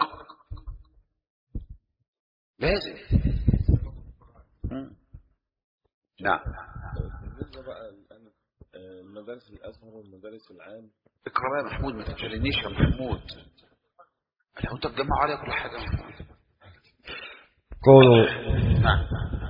Speaker 1: لازم. مم. نعم.
Speaker 2: بالنسبة بقى الآن المدارس الأزهر والمدارس العام،
Speaker 1: اقرأ يا محمود، ما تجرنيش يا محمود، لو انت تجمعوا عليها كل حاجة.
Speaker 2: قولوا
Speaker 1: نعم.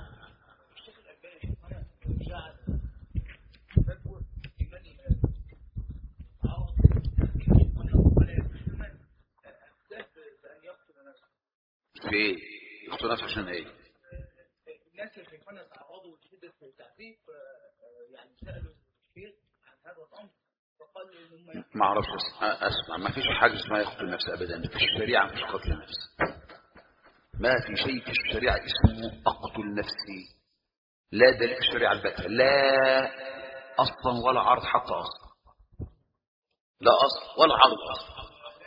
Speaker 1: في يقتل نفسه عشان ايه؟
Speaker 6: الناس اللي كانوا تعرضوا لشدة التعذيب يعني سألوا الشيخ عن هذا الأمر فقال إن هم
Speaker 1: ما اعرفش اسمع، ما فيش حاجه اسمها يقتل نفس ابدا. في الشريعه مش قتل نفس، ما في شيء في الشريعه اسمه اقتل نفسي. لا دليل في الشريعه البتة، لا اصلا ولا عرض حتى اصلا، لا اصل ولا عرض اصلا،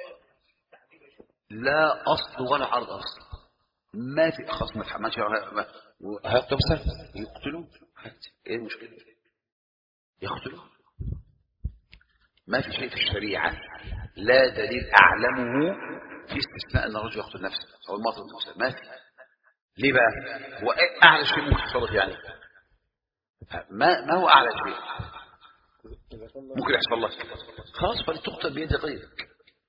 Speaker 1: لا اصل ولا عرض اصلا. ما في خاص ما تحملش هيقتلوا يقتلوا. ايه المشكله؟ يقتلوا. ما في شيء في الشريعه لا دليل اعلمه في استثناء ان الرجل يقتل نفسه او المرأة يقتل نفسه. ما في. ليه بقى؟ هو اعلى شيء ممكن يحصل لك يعني؟ ما ما هو اعلى شيء ممكن يحصل لك؟ خلاص فلتقتل بيد غيرك.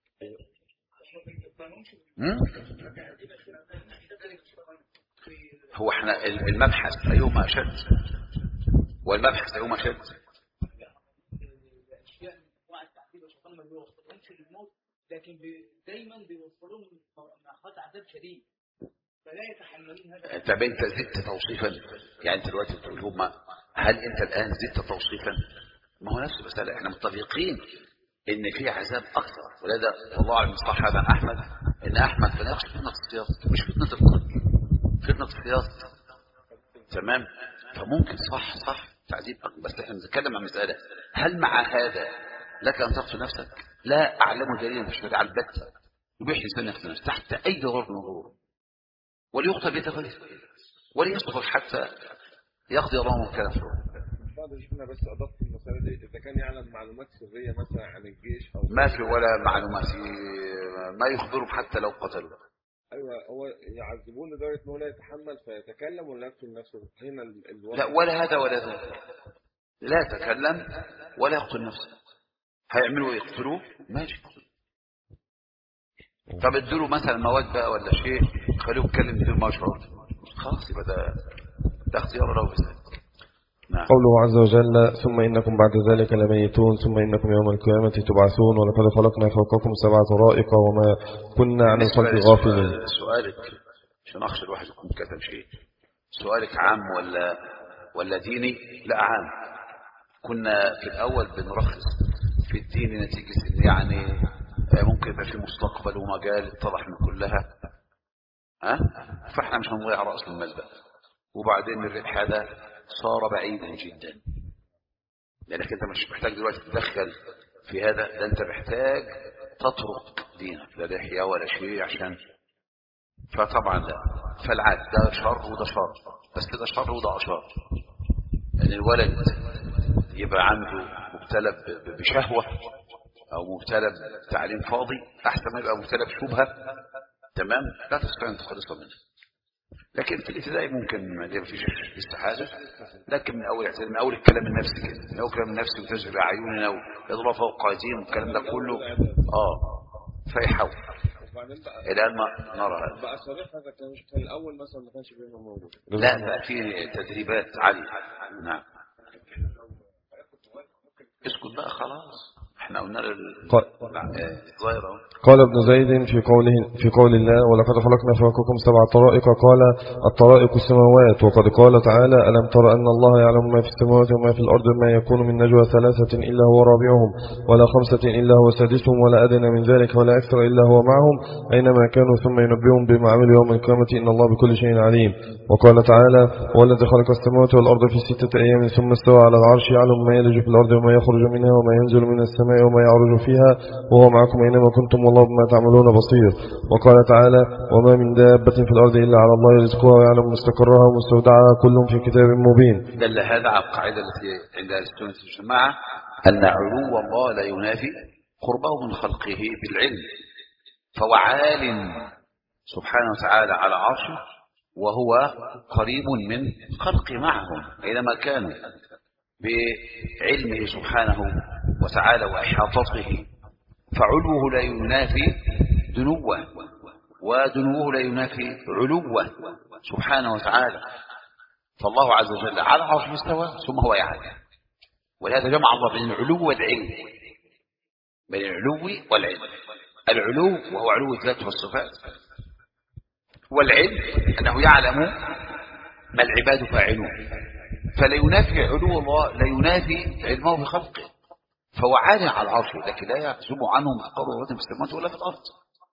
Speaker 1: هو احنا المبحث ايهما اشد؟ والمبحث ايهما اشد؟
Speaker 6: لكن دايما بيوصلون لمرحله عذاب شديد فلا يتحملون هذا.
Speaker 1: طب انت زدت توصيفا، يعني انت دلوقتي بتقول هم، هل انت الان زدت توصيفا؟ ما هو نفس المساله، احنا متفقين ان في عذاب اكثر. ولذا والله اعلم صح هذا احمد، ان احمد كان يقصد فتنه الصياصه مش فتنه القتل، فتنه الصياصه. تمام. فممكن صح صح تعذيب اكبر، بس احنا بنتكلم عن مساله هل مع هذا لك ان تقتل نفسك؟ لا اعلم دليلا في الشريعه البتة يبيح الانسان يقتل نفسه تحت اي ضرر من الظروف، وليقتل بيد غيره، وليصبر حتى يقضي الله ما كان فيه.
Speaker 2: بعد شفنا بس اضفت المساله دي، اذا كان يعلم معلومات سريه مثلا عن الجيش او
Speaker 1: ما في ولا معلومات ما يخبرهم حتى لو قتلوا.
Speaker 2: ايوه، هو يعذبون لدرجه انه لا يتحمل فيتكلم ولا يقتل نفسه. هنا الوضع
Speaker 1: لا ولا هذا ولا ذا، لا يتكلم ولا يقتل نفسه. هيعملوا يقتلوه ماشي، طب ادوا مثلا مواد بقى ولا شيء خلوه يتكلم بدون ما يشعر، خلاص يبقى ده ده اختيار له بذلك. نعم.
Speaker 2: قوله عز وجل ثم إنكم بعد ذلك لميتون ثم إنكم يوم القيامة تبعثون ولقد خلقنا فوقكم سبع طرائق وما كنا عن الخلق غافلين.
Speaker 1: سؤالك عشان أخشى الواحد يكون كتب شيء، سؤالك عام ولا ولا ديني؟ لا عام. كنا في الأول بنرخص في الدين نتيجة إن يعني ممكن يبقى في مستقبل ومجال اتضح من كلها، ها؟ فاحنا مش هنضيع رأس المال بقى. وبعدين الربح هذا صار بعيدا جدا، لأنك أنت مش محتاج دلوقتي تدخل في هذا، ده أنت محتاج تترك دينك، لا لحية ولا شيء عشان، فطبعا لا، فالعاد ده شر وده شر. بس كده شر وده أشر. يعني الولد يبقى عنده مبتلى بشهوة أو مبتلى بتعليم فاضي أحسن ما يبقى مبتلى بشبهة، تمام، لا تستطيع أن تخلصها منه. لكن في الابتدائي ممكن ما فيش لسه حاجة، لكن من أول من أول الكلام النفسي كده، من أول الكلام النفسي وتجري أعيننا ويضرب فوق أيديهم والكلام ده كله آه فيحاول الآن ما نرى هذا.
Speaker 2: بقى صريح هذا كان كان الأول مثلا ما كانش بينهم موجود.
Speaker 1: لا بقى في تدريبات عالية. نعم اسكت بقى خلاص احنا قلنا الظاهرة.
Speaker 2: قال ابن زيد في قوله في قول الله ولقد خلقنا فوقكم سبع طرائق قال الطرائق السماوات، وقد قال تعالى ألم تر أن الله يعلم ما في السماوات وما في الأرض ما يكون من نجوى ثلاثة إلا هو رابعهم ولا خمسة إلا هو سادسهم ولا أدنى من ذلك ولا أكثر إلا هو معهم أينما كانوا ثم ينبئهم بما عملوا يوم القيامة إن الله بكل شيء عليم. وقال تعالى والذي خلق السماوات والأرض في ستة أيام ثم استوى على العرش يعلم ما يلج في الأرض وما يخرج منها وما ينزل من السماء وما يعرج فيها وهو معكم أينما كنتم والله بما تعملون بصير. وقال تعالى وما من دابة في الأرض إلا على الله رزقها ويعلم مستقرها ومستودعها كل في كتاب مبين.
Speaker 1: دل هذا على القاعدة التي عند أهل السنة والجماعة أن علو الله لا ينافي قربه من خلقه بالعلم، فهو عال سبحانه وتعالى على عرشه وهو قريب من خلقه معهم أينما كانوا بعلمه سبحانه وتعالى وإحاطته، فعلوه لا ينافي دنوه ودنوه لا ينافي علوه سبحانه وتعالى. فالله عز وجل على عرشه استوى ثم هو يعلم، ولهذا جمع الله بين العلو والعلم، بين العلو والعلم. العلو وهو علو الذات والصفات، والعلم أنه يعلم ما العباد فاعلون، فلا ينافي علو الله لا ينافي علمه بخلقه، فهو عالٍ على العرش لكن لا يحسب عنه مثقال ذرة في السماوات ولا في الأرض.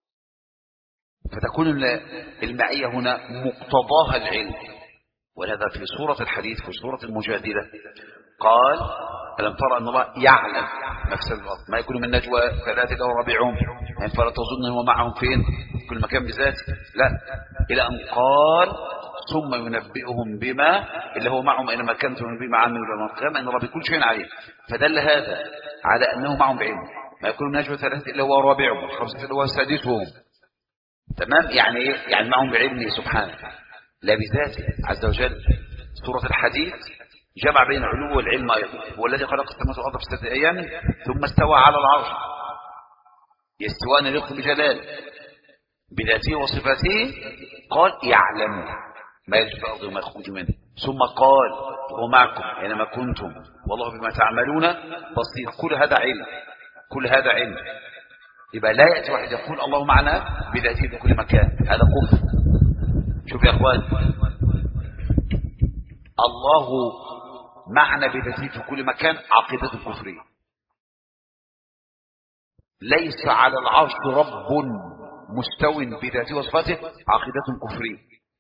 Speaker 1: فتكون المعية هنا مقتضاها العلم. ولهذا في سورة الحديث في سورة المجادلة قال ألم ترى أن الله يعلم ما في الأرض ما يكون من نجوى ثلاثة إلا هو رابعهم يعني فلا تظن هو معهم فين كل مكان بذاته، لا، إلى أن قال ثم ينبئهم بما اللي هو معهم أينما كانوا ينبئهم عنه يوم القيامة إن ربي كل شيء عليم. فدل هذا على أنه معهم بعلم ما يكون من نجوى ثلاثة إلا هو رابعهم والخمسة إلا هو سادسهم، تمام، يعني إيه؟ يعني معهم بعلمه سبحانه لا بذاته عز وجل. سورة الحديث جمع بين العلو والعلم أيضا. هو الذي خلق السماوات والأرض في ستة أيام ثم استوى على العرش، يستوى يليق بجلاله بذاته وصفاته. قال يعلم ما يلج في الأرض وما يخرج منه، ثم قال هو معكم أينما كنتم والله بما تعملون بصير. كل هذا علم، كل هذا علم. يبقى لا يأتي واحد يقول الله معنا بذاته في كل مكان، هذا كفر. شوف يا أخوان، الله معنا بذاته في كل مكان عقيدة كفرية. ليس على العرش رب مستو بذاته وصفاته عقيدة كفرية.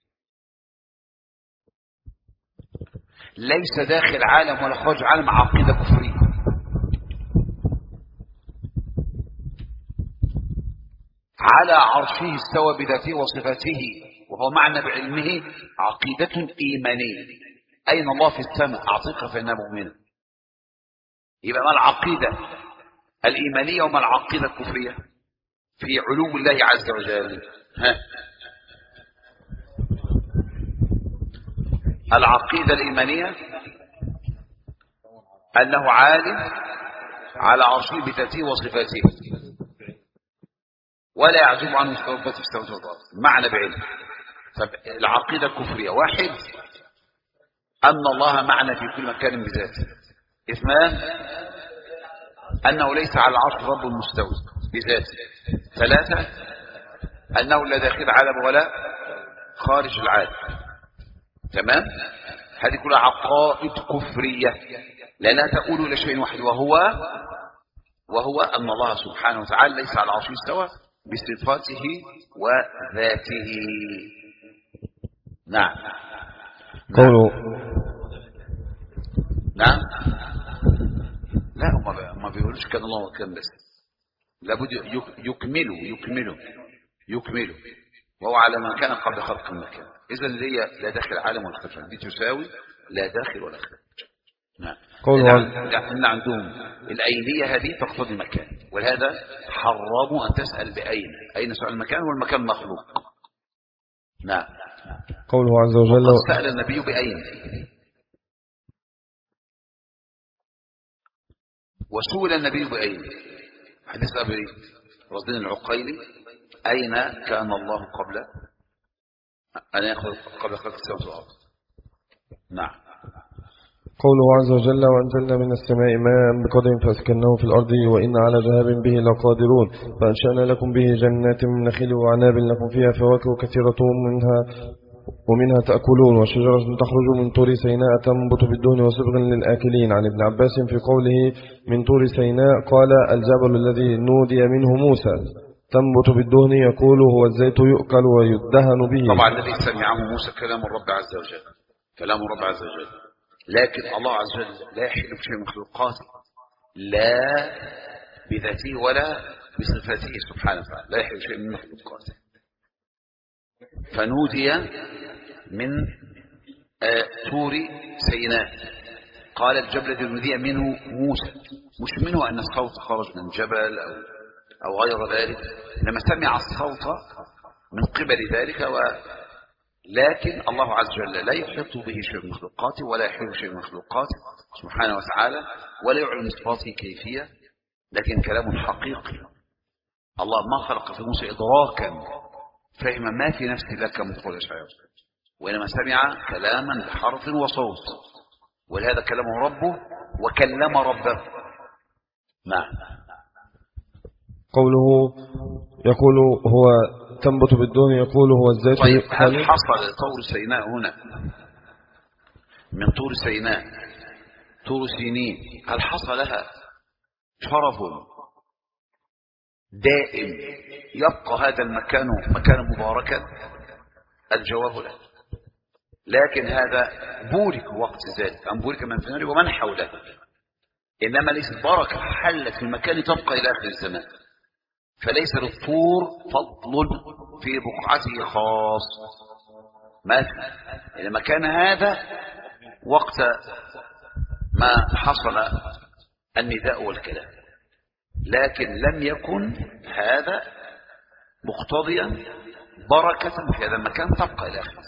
Speaker 1: ليس داخل عالم ولا خارج عالم عقيدة كفرية. على عرشه استوى بذاته وصفاته وهو معنا بعلمه عقيدة إيمانية. أين الله في السماء أعطيك فإنها مؤمنة. يبقى ما العقيدة الإيمانية وما العقيدة الكفرية في علو الله عز وجل؟ ها؟ العقيدة الإيمانية أنه عالم على عرشه بذاته وصفاته ولا يعزب عنه مستوى في السماوات والأرض معنى بعلم. فالعقيدة الكفرية واحد أن الله معنا في كل مكان بذاته. اثنان أنه ليس على العرش رب مستوى بذاته. ثلاثة أنه لا داخل عالم ولا خارج العالم. تمام؟ هذه كلها عقائد كفرية لأنها تقول إلى شيء واحد وهو وهو أن الله سبحانه وتعالى ليس على العرش استوى بصفاته وذاته. نعم.
Speaker 2: قوله
Speaker 1: نعم. لا هم ما بيقولوش كان الله وكان بس، لابد يكملوا يكملوا يكملوا وهو على ما كان قبل خلق المكان. إذا هي لا داخل عالم ولا خارج، دي تساوي لا داخل ولا خارج. نعم. لأن عندهم الأينية هذه تقتضي المكان، ولهذا حرموا أن تسأل بأين، أين سؤال المكان والمكان مخلوق. نعم.
Speaker 2: قوله عز وجل
Speaker 1: وقد سأل النبي بأين، وسئل النبي بأين. حديث أبي رضين العقيلي: أين كان الله قبل أن يأخذ قبل خلق السماوات والأرض؟ نعم.
Speaker 2: قوله عز وجل: وأنزلنا من السماء ماء بقدر فأسكناه في الأرض وإن على ذهاب به لقادرون فأنشأنا لكم به جنات من نخيل وعناب لكم فيها فواكه كثيرة منها ومنها تأكلون وشجرة تخرج من طور سيناء تنبت بالدهن وصبغ للآكلين. عن ابن عباس في قوله من طور سيناء قال: الجبل الذي نودي منه موسى تنبت بالدهن يقول هو الزيت يؤكل ويدهن به.
Speaker 1: طبعا الذي سمعه موسى كلام الرب عز وجل، كلام الرب عز وجل، لكن الله عز وجل لا يحل بشيء من مخلوقاته، لا بذاته ولا بصفاته سبحانه وتعالى، لا يحل بشيء من مخلوقاته. فنودي من آه طور سيناء، قال الجبل الذي نودي منه موسى، مش منه أن الصوت خرج من جبل أو, أو غير ذلك، إنما سمع الصوت من قبل ذلك و لكن الله عز وجل لا يحيط به شيء من مخلوقاته ولا يحيط شيء من مخلوقاته سبحانه وتعالى، ولا يعلم صفاته كيفية، لكن كلام حقيقي. الله ما خلق في موسى إدراكا فهم ما في نفس الله كما تقول الشاعر، وإنما سمع كلاما بحرف وصوت، ولهذا كلمه ربه وكلم ربه. نعم.
Speaker 2: قوله يقول هو تنبت بالدهن يقول هو الزيت.
Speaker 1: طيب هل حصل طور سيناء هنا من طور سيناء طور سينين، هل حصل لها شرف دائم يبقى هذا المكان مكانا مباركا؟ الجواب لا، لكن هذا بورك وقت ذلك، أم بورك من في النار ومن حوله، إنما ليست بركة حلت في المكان تبقى إلى آخر الزمان. فليس للطور فضل في بقعته خاص مثلا، إنما كان هذا وقت ما حصل النداء والكلام، لكن لم يكن هذا مقتضيا بركة في هذا المكان تبقى إلى آخر.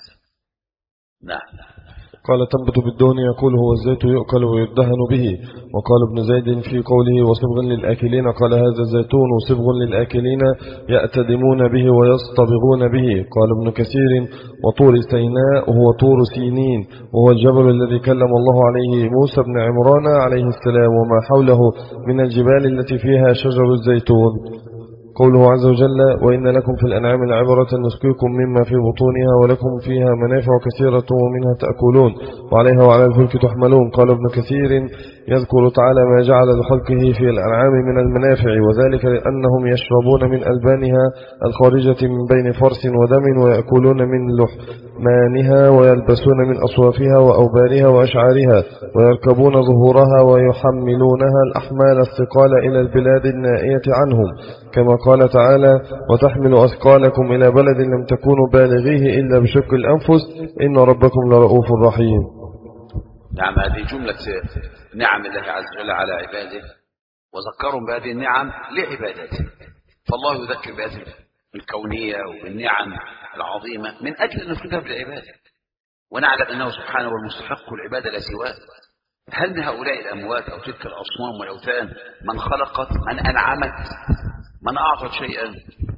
Speaker 1: نعم.
Speaker 2: قال تنبت بالدهن يقول هو الزيت يؤكل ويدهن به. وقال ابن زيد في قوله وصبغ للآكلين قال هذا الزيتون صبغ للآكلين يأتدمون به ويصطبغون به. قال ابن كثير وطور سيناء هو طور سينين وهو الجبل الذي كلم الله عليه موسى بن عمران عليه السلام وما حوله من الجبال التي فيها شجر الزيتون. قوله عز وجل وإن لكم في الأنعام لعبرة نسقيكم مما في بطونها ولكم فيها منافع كثيرة ومنها تأكلون وعليها وعلى الفلك تحملون. قال ابن كثير يذكر تعالى ما جعل لخلقه في الأنعام من المنافع، وذلك لأنهم يشربون من ألبانها الخارجة من بين فرس ودم ويأكلون من لحمانها ويلبسون من أصوافها وأوبارها وأشعارها ويركبون ظهورها ويحملونها الأحمال الثقال إلى البلاد النائية عنهم، كما قال تعالى وتحمل أثقالكم إلى بلد لم تكونوا بالغيه إلا بشق الأنفس إن ربكم لرؤوف رحيم.
Speaker 1: نعم. هذه جملة نعم الله عز وجل على عباده، وذكرهم بهذه النعم لعبادته، فالله يذكر بهذه الكونية وبالنعم العظيمة من أجل أن نفردها بالعبادة، ونعلم أنه سبحانه والمستحق العبادة لا سواه. هل من هؤلاء الأموات أو تلك الأصنام والأوثان من خلقت، من أنعمت، من أعطت شيئا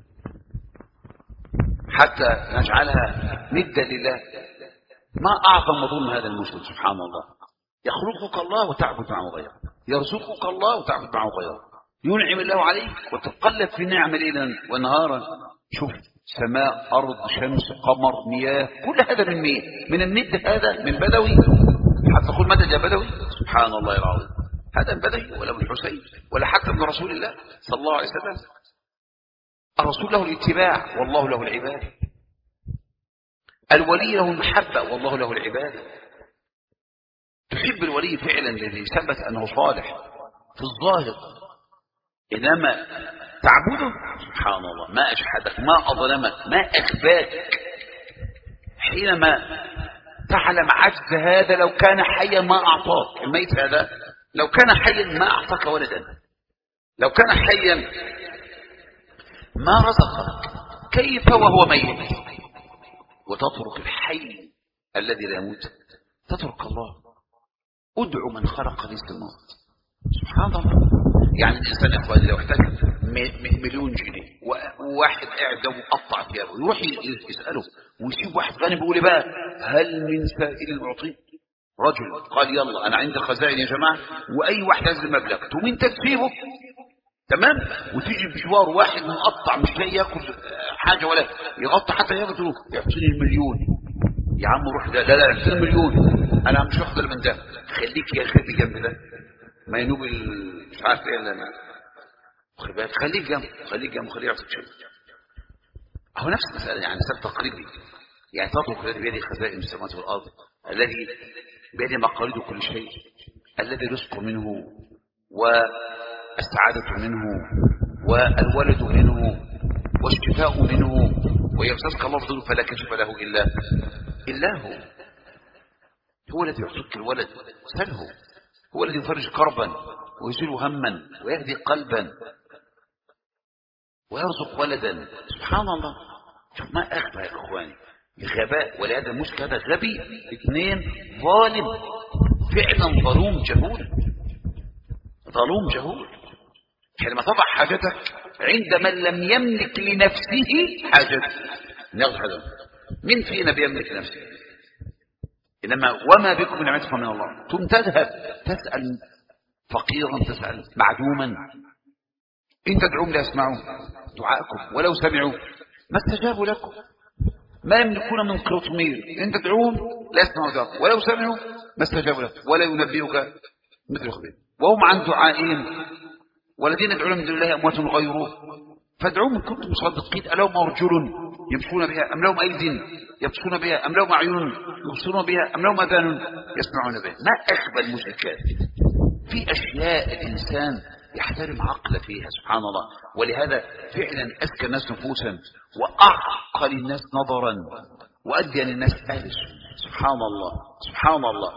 Speaker 1: حتى نجعلها ندا لله؟ ما أعظم ظلم هذا المشرك سبحان الله. يخلقك الله وتعبد معه غيره، يرزقك الله وتعبد معه غيره، ينعم الله عليك وتتقلب في نعم ليلا ونهارا. شوف سماء أرض شمس قمر مياه، كل هذا من مين؟ من الند هذا، من بدوي حتى تقول مدد يا بدوي؟ سبحان الله العظيم. هذا من بدوي ولا من حسين ولا حتى من رسول الله صلى الله عليه وسلم. الرسول له الاتباع والله له العبادة، الولي له المحبة والله له العبادة. تحب الولي فعلا الذي ثبت أنه صالح في الظاهر، إنما تعبده. سبحان الله، ما أجحدك، ما أظلمك، ما أخفاك. حينما تعلم عجز هذا، لو كان حيا ما أعطاك. الميت هذا لو كان حيا ما أعطاك ولدا، لو كان حيا ما رزقك، كيف وهو ميت؟ وتترك الحي الذي لا يموت، تترك الله. ادعو من خلق ليس الموت. سبحان الله. يعني الإنسان يا إخواني لو احتاج مليون جنيه وواحد قاعد ده مقطع ثيابه، يروح يسأله ويسيب واحد غني بيقول بقى هل من سائل أعطيه؟ رجل قال يلا أنا عندي الخزائن يا جماعة، وأي واحد هذا المبلغ تقوم أنت تسيبه، تمام، وتيجي بجوار واحد مقطع مش لاقي ياكل حاجة ولا يغطي حتى ياخده، يعطيني المليون. يا عم روح ده، لا لا اعطيني المليون، أنا مش واخد من ده، خليك يا أخي جنب ده، ما ينوب مش عارف ايه الا انا، خليك جنب، خليك جنب، خليه يعطيك شيء. هو نفس المسألة، يعني مثال تقريبي. يعني تترك الذي بيده خزائن السماوات والأرض، الذي بيده مقاليد كل شيء، الذي رزق منه والسعادة منه والولد منه والشفاء منه، ويمسسك الله بضر فلا كشف له إلا إلا هو. هو الذي يعطيك الولد، سله. هو الذي يفرج كربا ويزيل هما ويهدي قلبا ويرزق ولدا. سبحان الله. شوف ما أخبى يا إخواني الغباء، ولهذا المشكلة هذا غبي، اثنين ظالم، فعلا ظلوم جهول، ظلوم جهول. حينما تضع حاجتك عند من لم يملك لنفسه حاجته، ناخذ حاجة. من فينا بيملك نفسه؟ إنما وما بكم من نعمة فمن الله. ثم تذهب تسأل فقيرا، تسأل معدوما، إن تدعوهم لا يسمعوا دعاءكم ولو سمعوا ما استجابوا لكم، ما يملكون من قطمير، إن تدعوهم لا يسمعوا دعاءكم ولو سمعوا ما استجابوا لكم ولا ينبئك مثل خبير. وهم عن دعائهم والذين يدعون من دون الله أموات غيره فادعوهم إن كنتم صادقين. ألهم أرجل يمشون بها أم لهم أيدي يبصرون بها أم لهم أعين يبصرون بها أم لهم آذان يسمعون بها؟ ما أخبى المشركات في أشياء الإنسان يحترم عقله فيها. سبحان الله. ولهذا فعلا أذكى الناس نفوسا وأعقل الناس نظرا وأدين الناس أهل. سبحان الله سبحان الله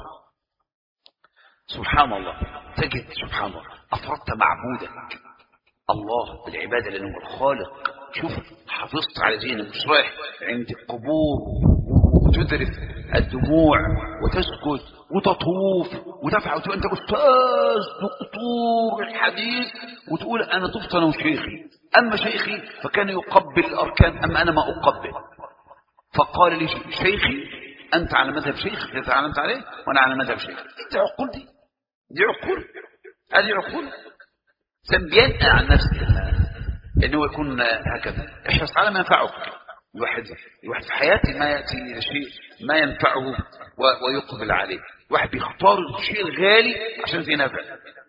Speaker 1: سبحان الله. تجد سبحان الله أفردت معبودك الله بالعبادة لأنه الخالق. شوف حافظت على دينك، مش رايح عند القبور وتدرف الدموع وتسكت وتطوف وتفعل وتقول أنت أستاذ دكتور الحديث وتقول أنا طفت أنا وشيخي، أما شيخي فكان يقبل الأركان أما أنا ما أقبل. فقال لي شيخي أنت على مذهب شيخ الذي تعلمت عليه وأنا على مذهب شيخ. أنت عقول دي دي عقول هذه عقول. سنبينأ عن نفسه انه يكون هكذا. احرص على ما ينفعك. الواحد الواحد في حياته ما ياتي الى شيء ما ينفعه ويقبل عليه. الواحد بيختار الشيء الغالي عشان فيه نفع.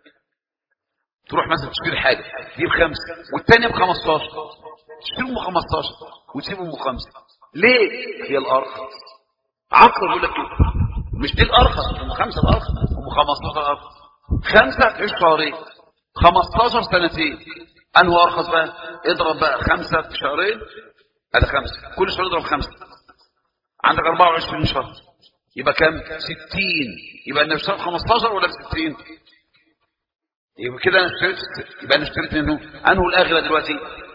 Speaker 1: تروح مثلا تشتري حاجه دي بخمسه والثانيه بخمستاشر، تشتريهم بخمستاشر وتسيبهم بخمسه. ليه؟ هي الارخص. عقل يقول لك مش دي الارخص، هم خمسه الارخص، هم خمستاشر الارخص. خمسه تعيش شهرين، خمستاشر سنتين. أنه أرخص بقى؟ اضرب بقى خمسة في شهرين، هذا خمسة، كل شهر اضرب خمسة، عندك أربعة وعشرين شهر، يبقى كم؟ ستين. يبقى أنا اشتريت خمستاشر ولا بستين؟ يبقى كده أنا اشتريت، يبقى أنا اشتريت منه أنه الأغلى دلوقتي؟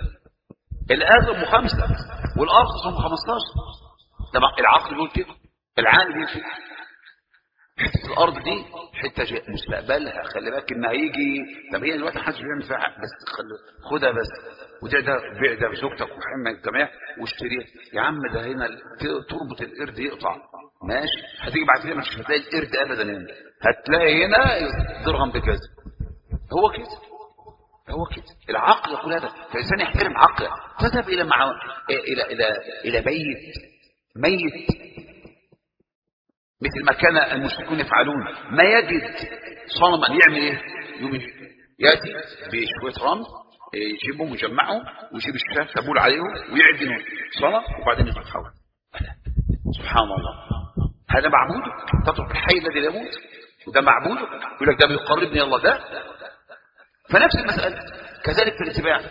Speaker 1: الأغلى أم خمسة والأرخص أم خمستاشر. طبعا العقل يقول كده، العقل يقول كده. حتة الأرض دي حتة مستقبلها، خلي بالك إن هيجي. طب هي دلوقتي محدش بيعمل فيها بس خدها بس، وده ده بيع ده بزوجتك وحمى الجميع واشتريها. يا عم ده هنا تربط القرد يقطع ماشي، هتيجي بعد كده مش هتلاقي القرد أبدا هنا، هتلاقي هنا درهم بكذا. هو كده هو كده العقل يقول هذا. فالإنسان يحترم عقله. تذهب إلى مع إلى إلى إلى بيت ميت مثل ما كان المشركون يفعلون، ما يجد صنما يعمل ايه؟ ياتي بشويه رمل يجيبهم ويجمعهم ويجيب الشاف تبول عليهم ويعدنوا صنم وبعدين يتحول. سبحان الله. هذا معبودك، تترك الحي الذي لا يموت وده معبودك، يقول لك ده بيقربني الله ده. فنفس المساله كذلك في الاتباع.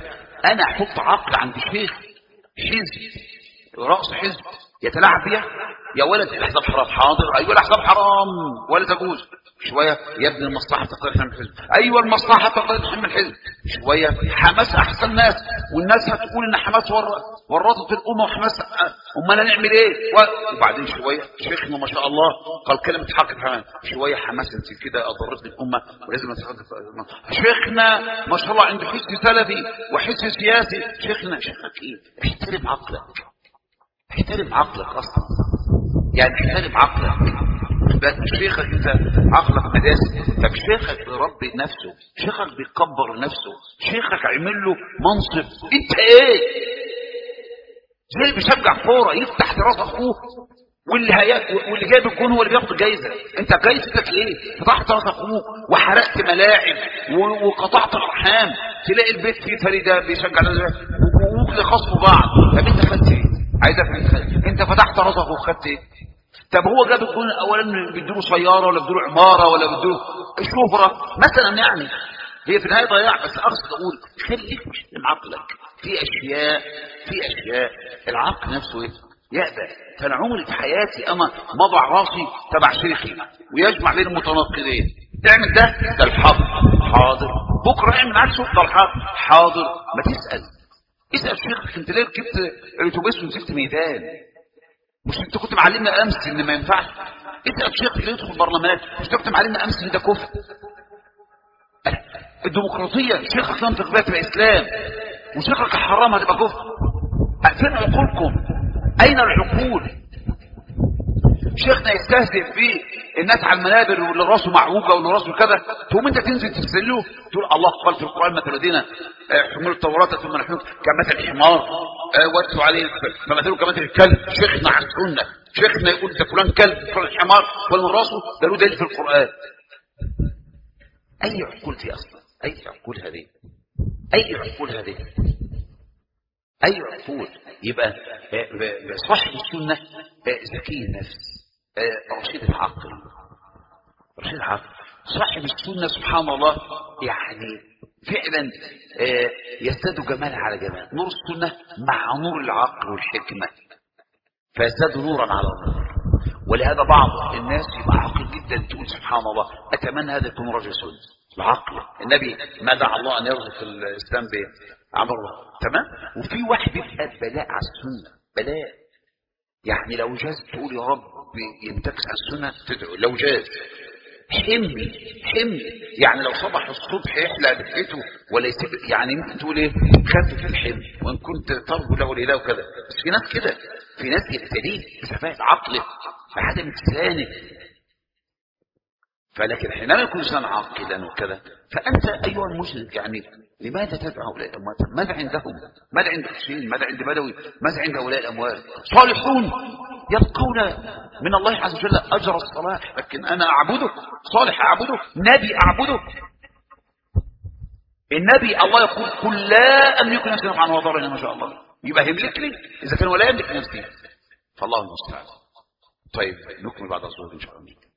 Speaker 1: انا احط عقل عند شيخ حزب راس حزب يتلاعب بيها؟ يا ولد الاحزاب حرام. حاضر. ايوه الاحزاب حرام ولا تجوز. شويه يا ابن المصلحه تقتضي تحمل الحزب. ايوه المصلحه تقتضي تحمل الحزب. شويه حماس احسن ناس، والناس هتقول ان حماس ورطت الامه وحماس امال هنعمل ايه؟ وبعدين شويه شيخنا ما شاء الله قال كلمه حق الحماس. شويه حماس انت كده اضرت الامه ولازم نتحدث. شيخنا ما شاء الله عنده حزب سلفي وحزب سياسي. شيخنا شيخك ايه؟ احترم عقلك، احترم عقلك اصلا، يعني احترم عقلك. بس شيخك انت عقلك مداسي. طب شيخك بيربي نفسه، شيخك بيكبر نفسه، شيخك عمل له منصب، انت ايه؟ زي اللي بيشجع كوره يفتح دراسه اخوه واللي هي... واللي جايب الجون هو اللي بياخد جايزه. انت جايزتك ايه؟ فتحت راس اخوه وحرقت ملاعب و... وقطعت ارحام. تلاقي البيت فيه فريده بيشجع وكل خصم بعض. طب انت خدت ايه؟ عايز افهم. انت فتحت راس اخوه خدت ايه؟ طب هو جاب الجون اولا بيديله سياره ولا بيديله عماره ولا بيديله شهره مثلا؟ يعني هي في النهايه ضياع. بس اقصد اقول خليك محترم عقلك في اشياء في اشياء العقل نفسه ايه؟ يأبى. فانا عمري في حياتي انا مضع راسي تبع شيخي ويجمع بين المتناقضين. تعمل ده ده الحق حاضر، بكره اعمل عكسه ده الحق حاضر. ما تسال، اسال شيخك انت ليه ركبت الاتوبيس ونزلت ميدان؟ مش انت كنت معلمنا امس ان ما ينفعش؟ اسال شيخك ليه يدخل برلمانات؟ مش انت كنت معلمنا امس ان ده كفر؟ الديمقراطيه شيخك لم تقبلها تبقى اسلام، وشيخك حرام هتبقى كفر. فين عقولكم؟ اين العقول؟ شيخنا يستهزئ في الناس على المنابر واللي راسه معوجه واللي راسه كذا، تقوم انت تنزل تفسله تقول الله قال في القران مثل الذين حملوا التوراه ثم نحملوا كمثل الحمار واتوا عليه فمثله كمثل الكلب. شيخنا على السنه، شيخنا يقول ده فلان كلب فلان حمار فلان راسه ده له دليل في القران. اي عقول دي اصلا؟ اي عقول هذه؟ اي عقول هذه؟ اي عقول؟ يبقى صاحب السنه ذكي النفس رشيد العقل، رشيد العقل. صاحب السنه سبحان الله يعني فعلا يزداد جمال على جمال. نور السنه مع نور العقل والحكمه فيزداد نورا على نور. ولهذا بعض الناس يبقى عاقل جدا تقول سبحان الله اتمنى هذا يكون رجل سنه. العقل النبي ما دعا الله ان يرزق الاسلام بعمر الله تمام. وفي واحد بيبقى بلاء على السنه، بلاء يعني لو جاز تقول يا رب ينتكس على السنه تدعو. لو جاز حمي حمي يعني لو صبح الصبح يحلى بحيته ولا يسيب يعني ممكن تقول ايه خف في الحمل وان كنت ترجو له الاله وكذا. بس في ناس كده، في ناس يبتليه بسفاهه عقله بعدم اتسانه. فلكن حينما يكون انسان عاقلا وكذا فانت ايها المشرك يعني لماذا تدعو هؤلاء الاموات؟ ماذا عندهم؟ ماذا عند حسين؟ ماذا عند بدوي؟ ماذا عند هؤلاء الاموات؟ صالحون يبقون من الله عز وجل اجر الصلاح، لكن انا اعبده صالح اعبده نبي اعبده. النبي الله يقول قل لا املك نفسي نفعا ولا ضرا ما شاء الله، يبقى يملك لي اذا كان ولا يملك نفسي، فالله المستعان. طيب نكمل بعد الظهر ان شاء الله.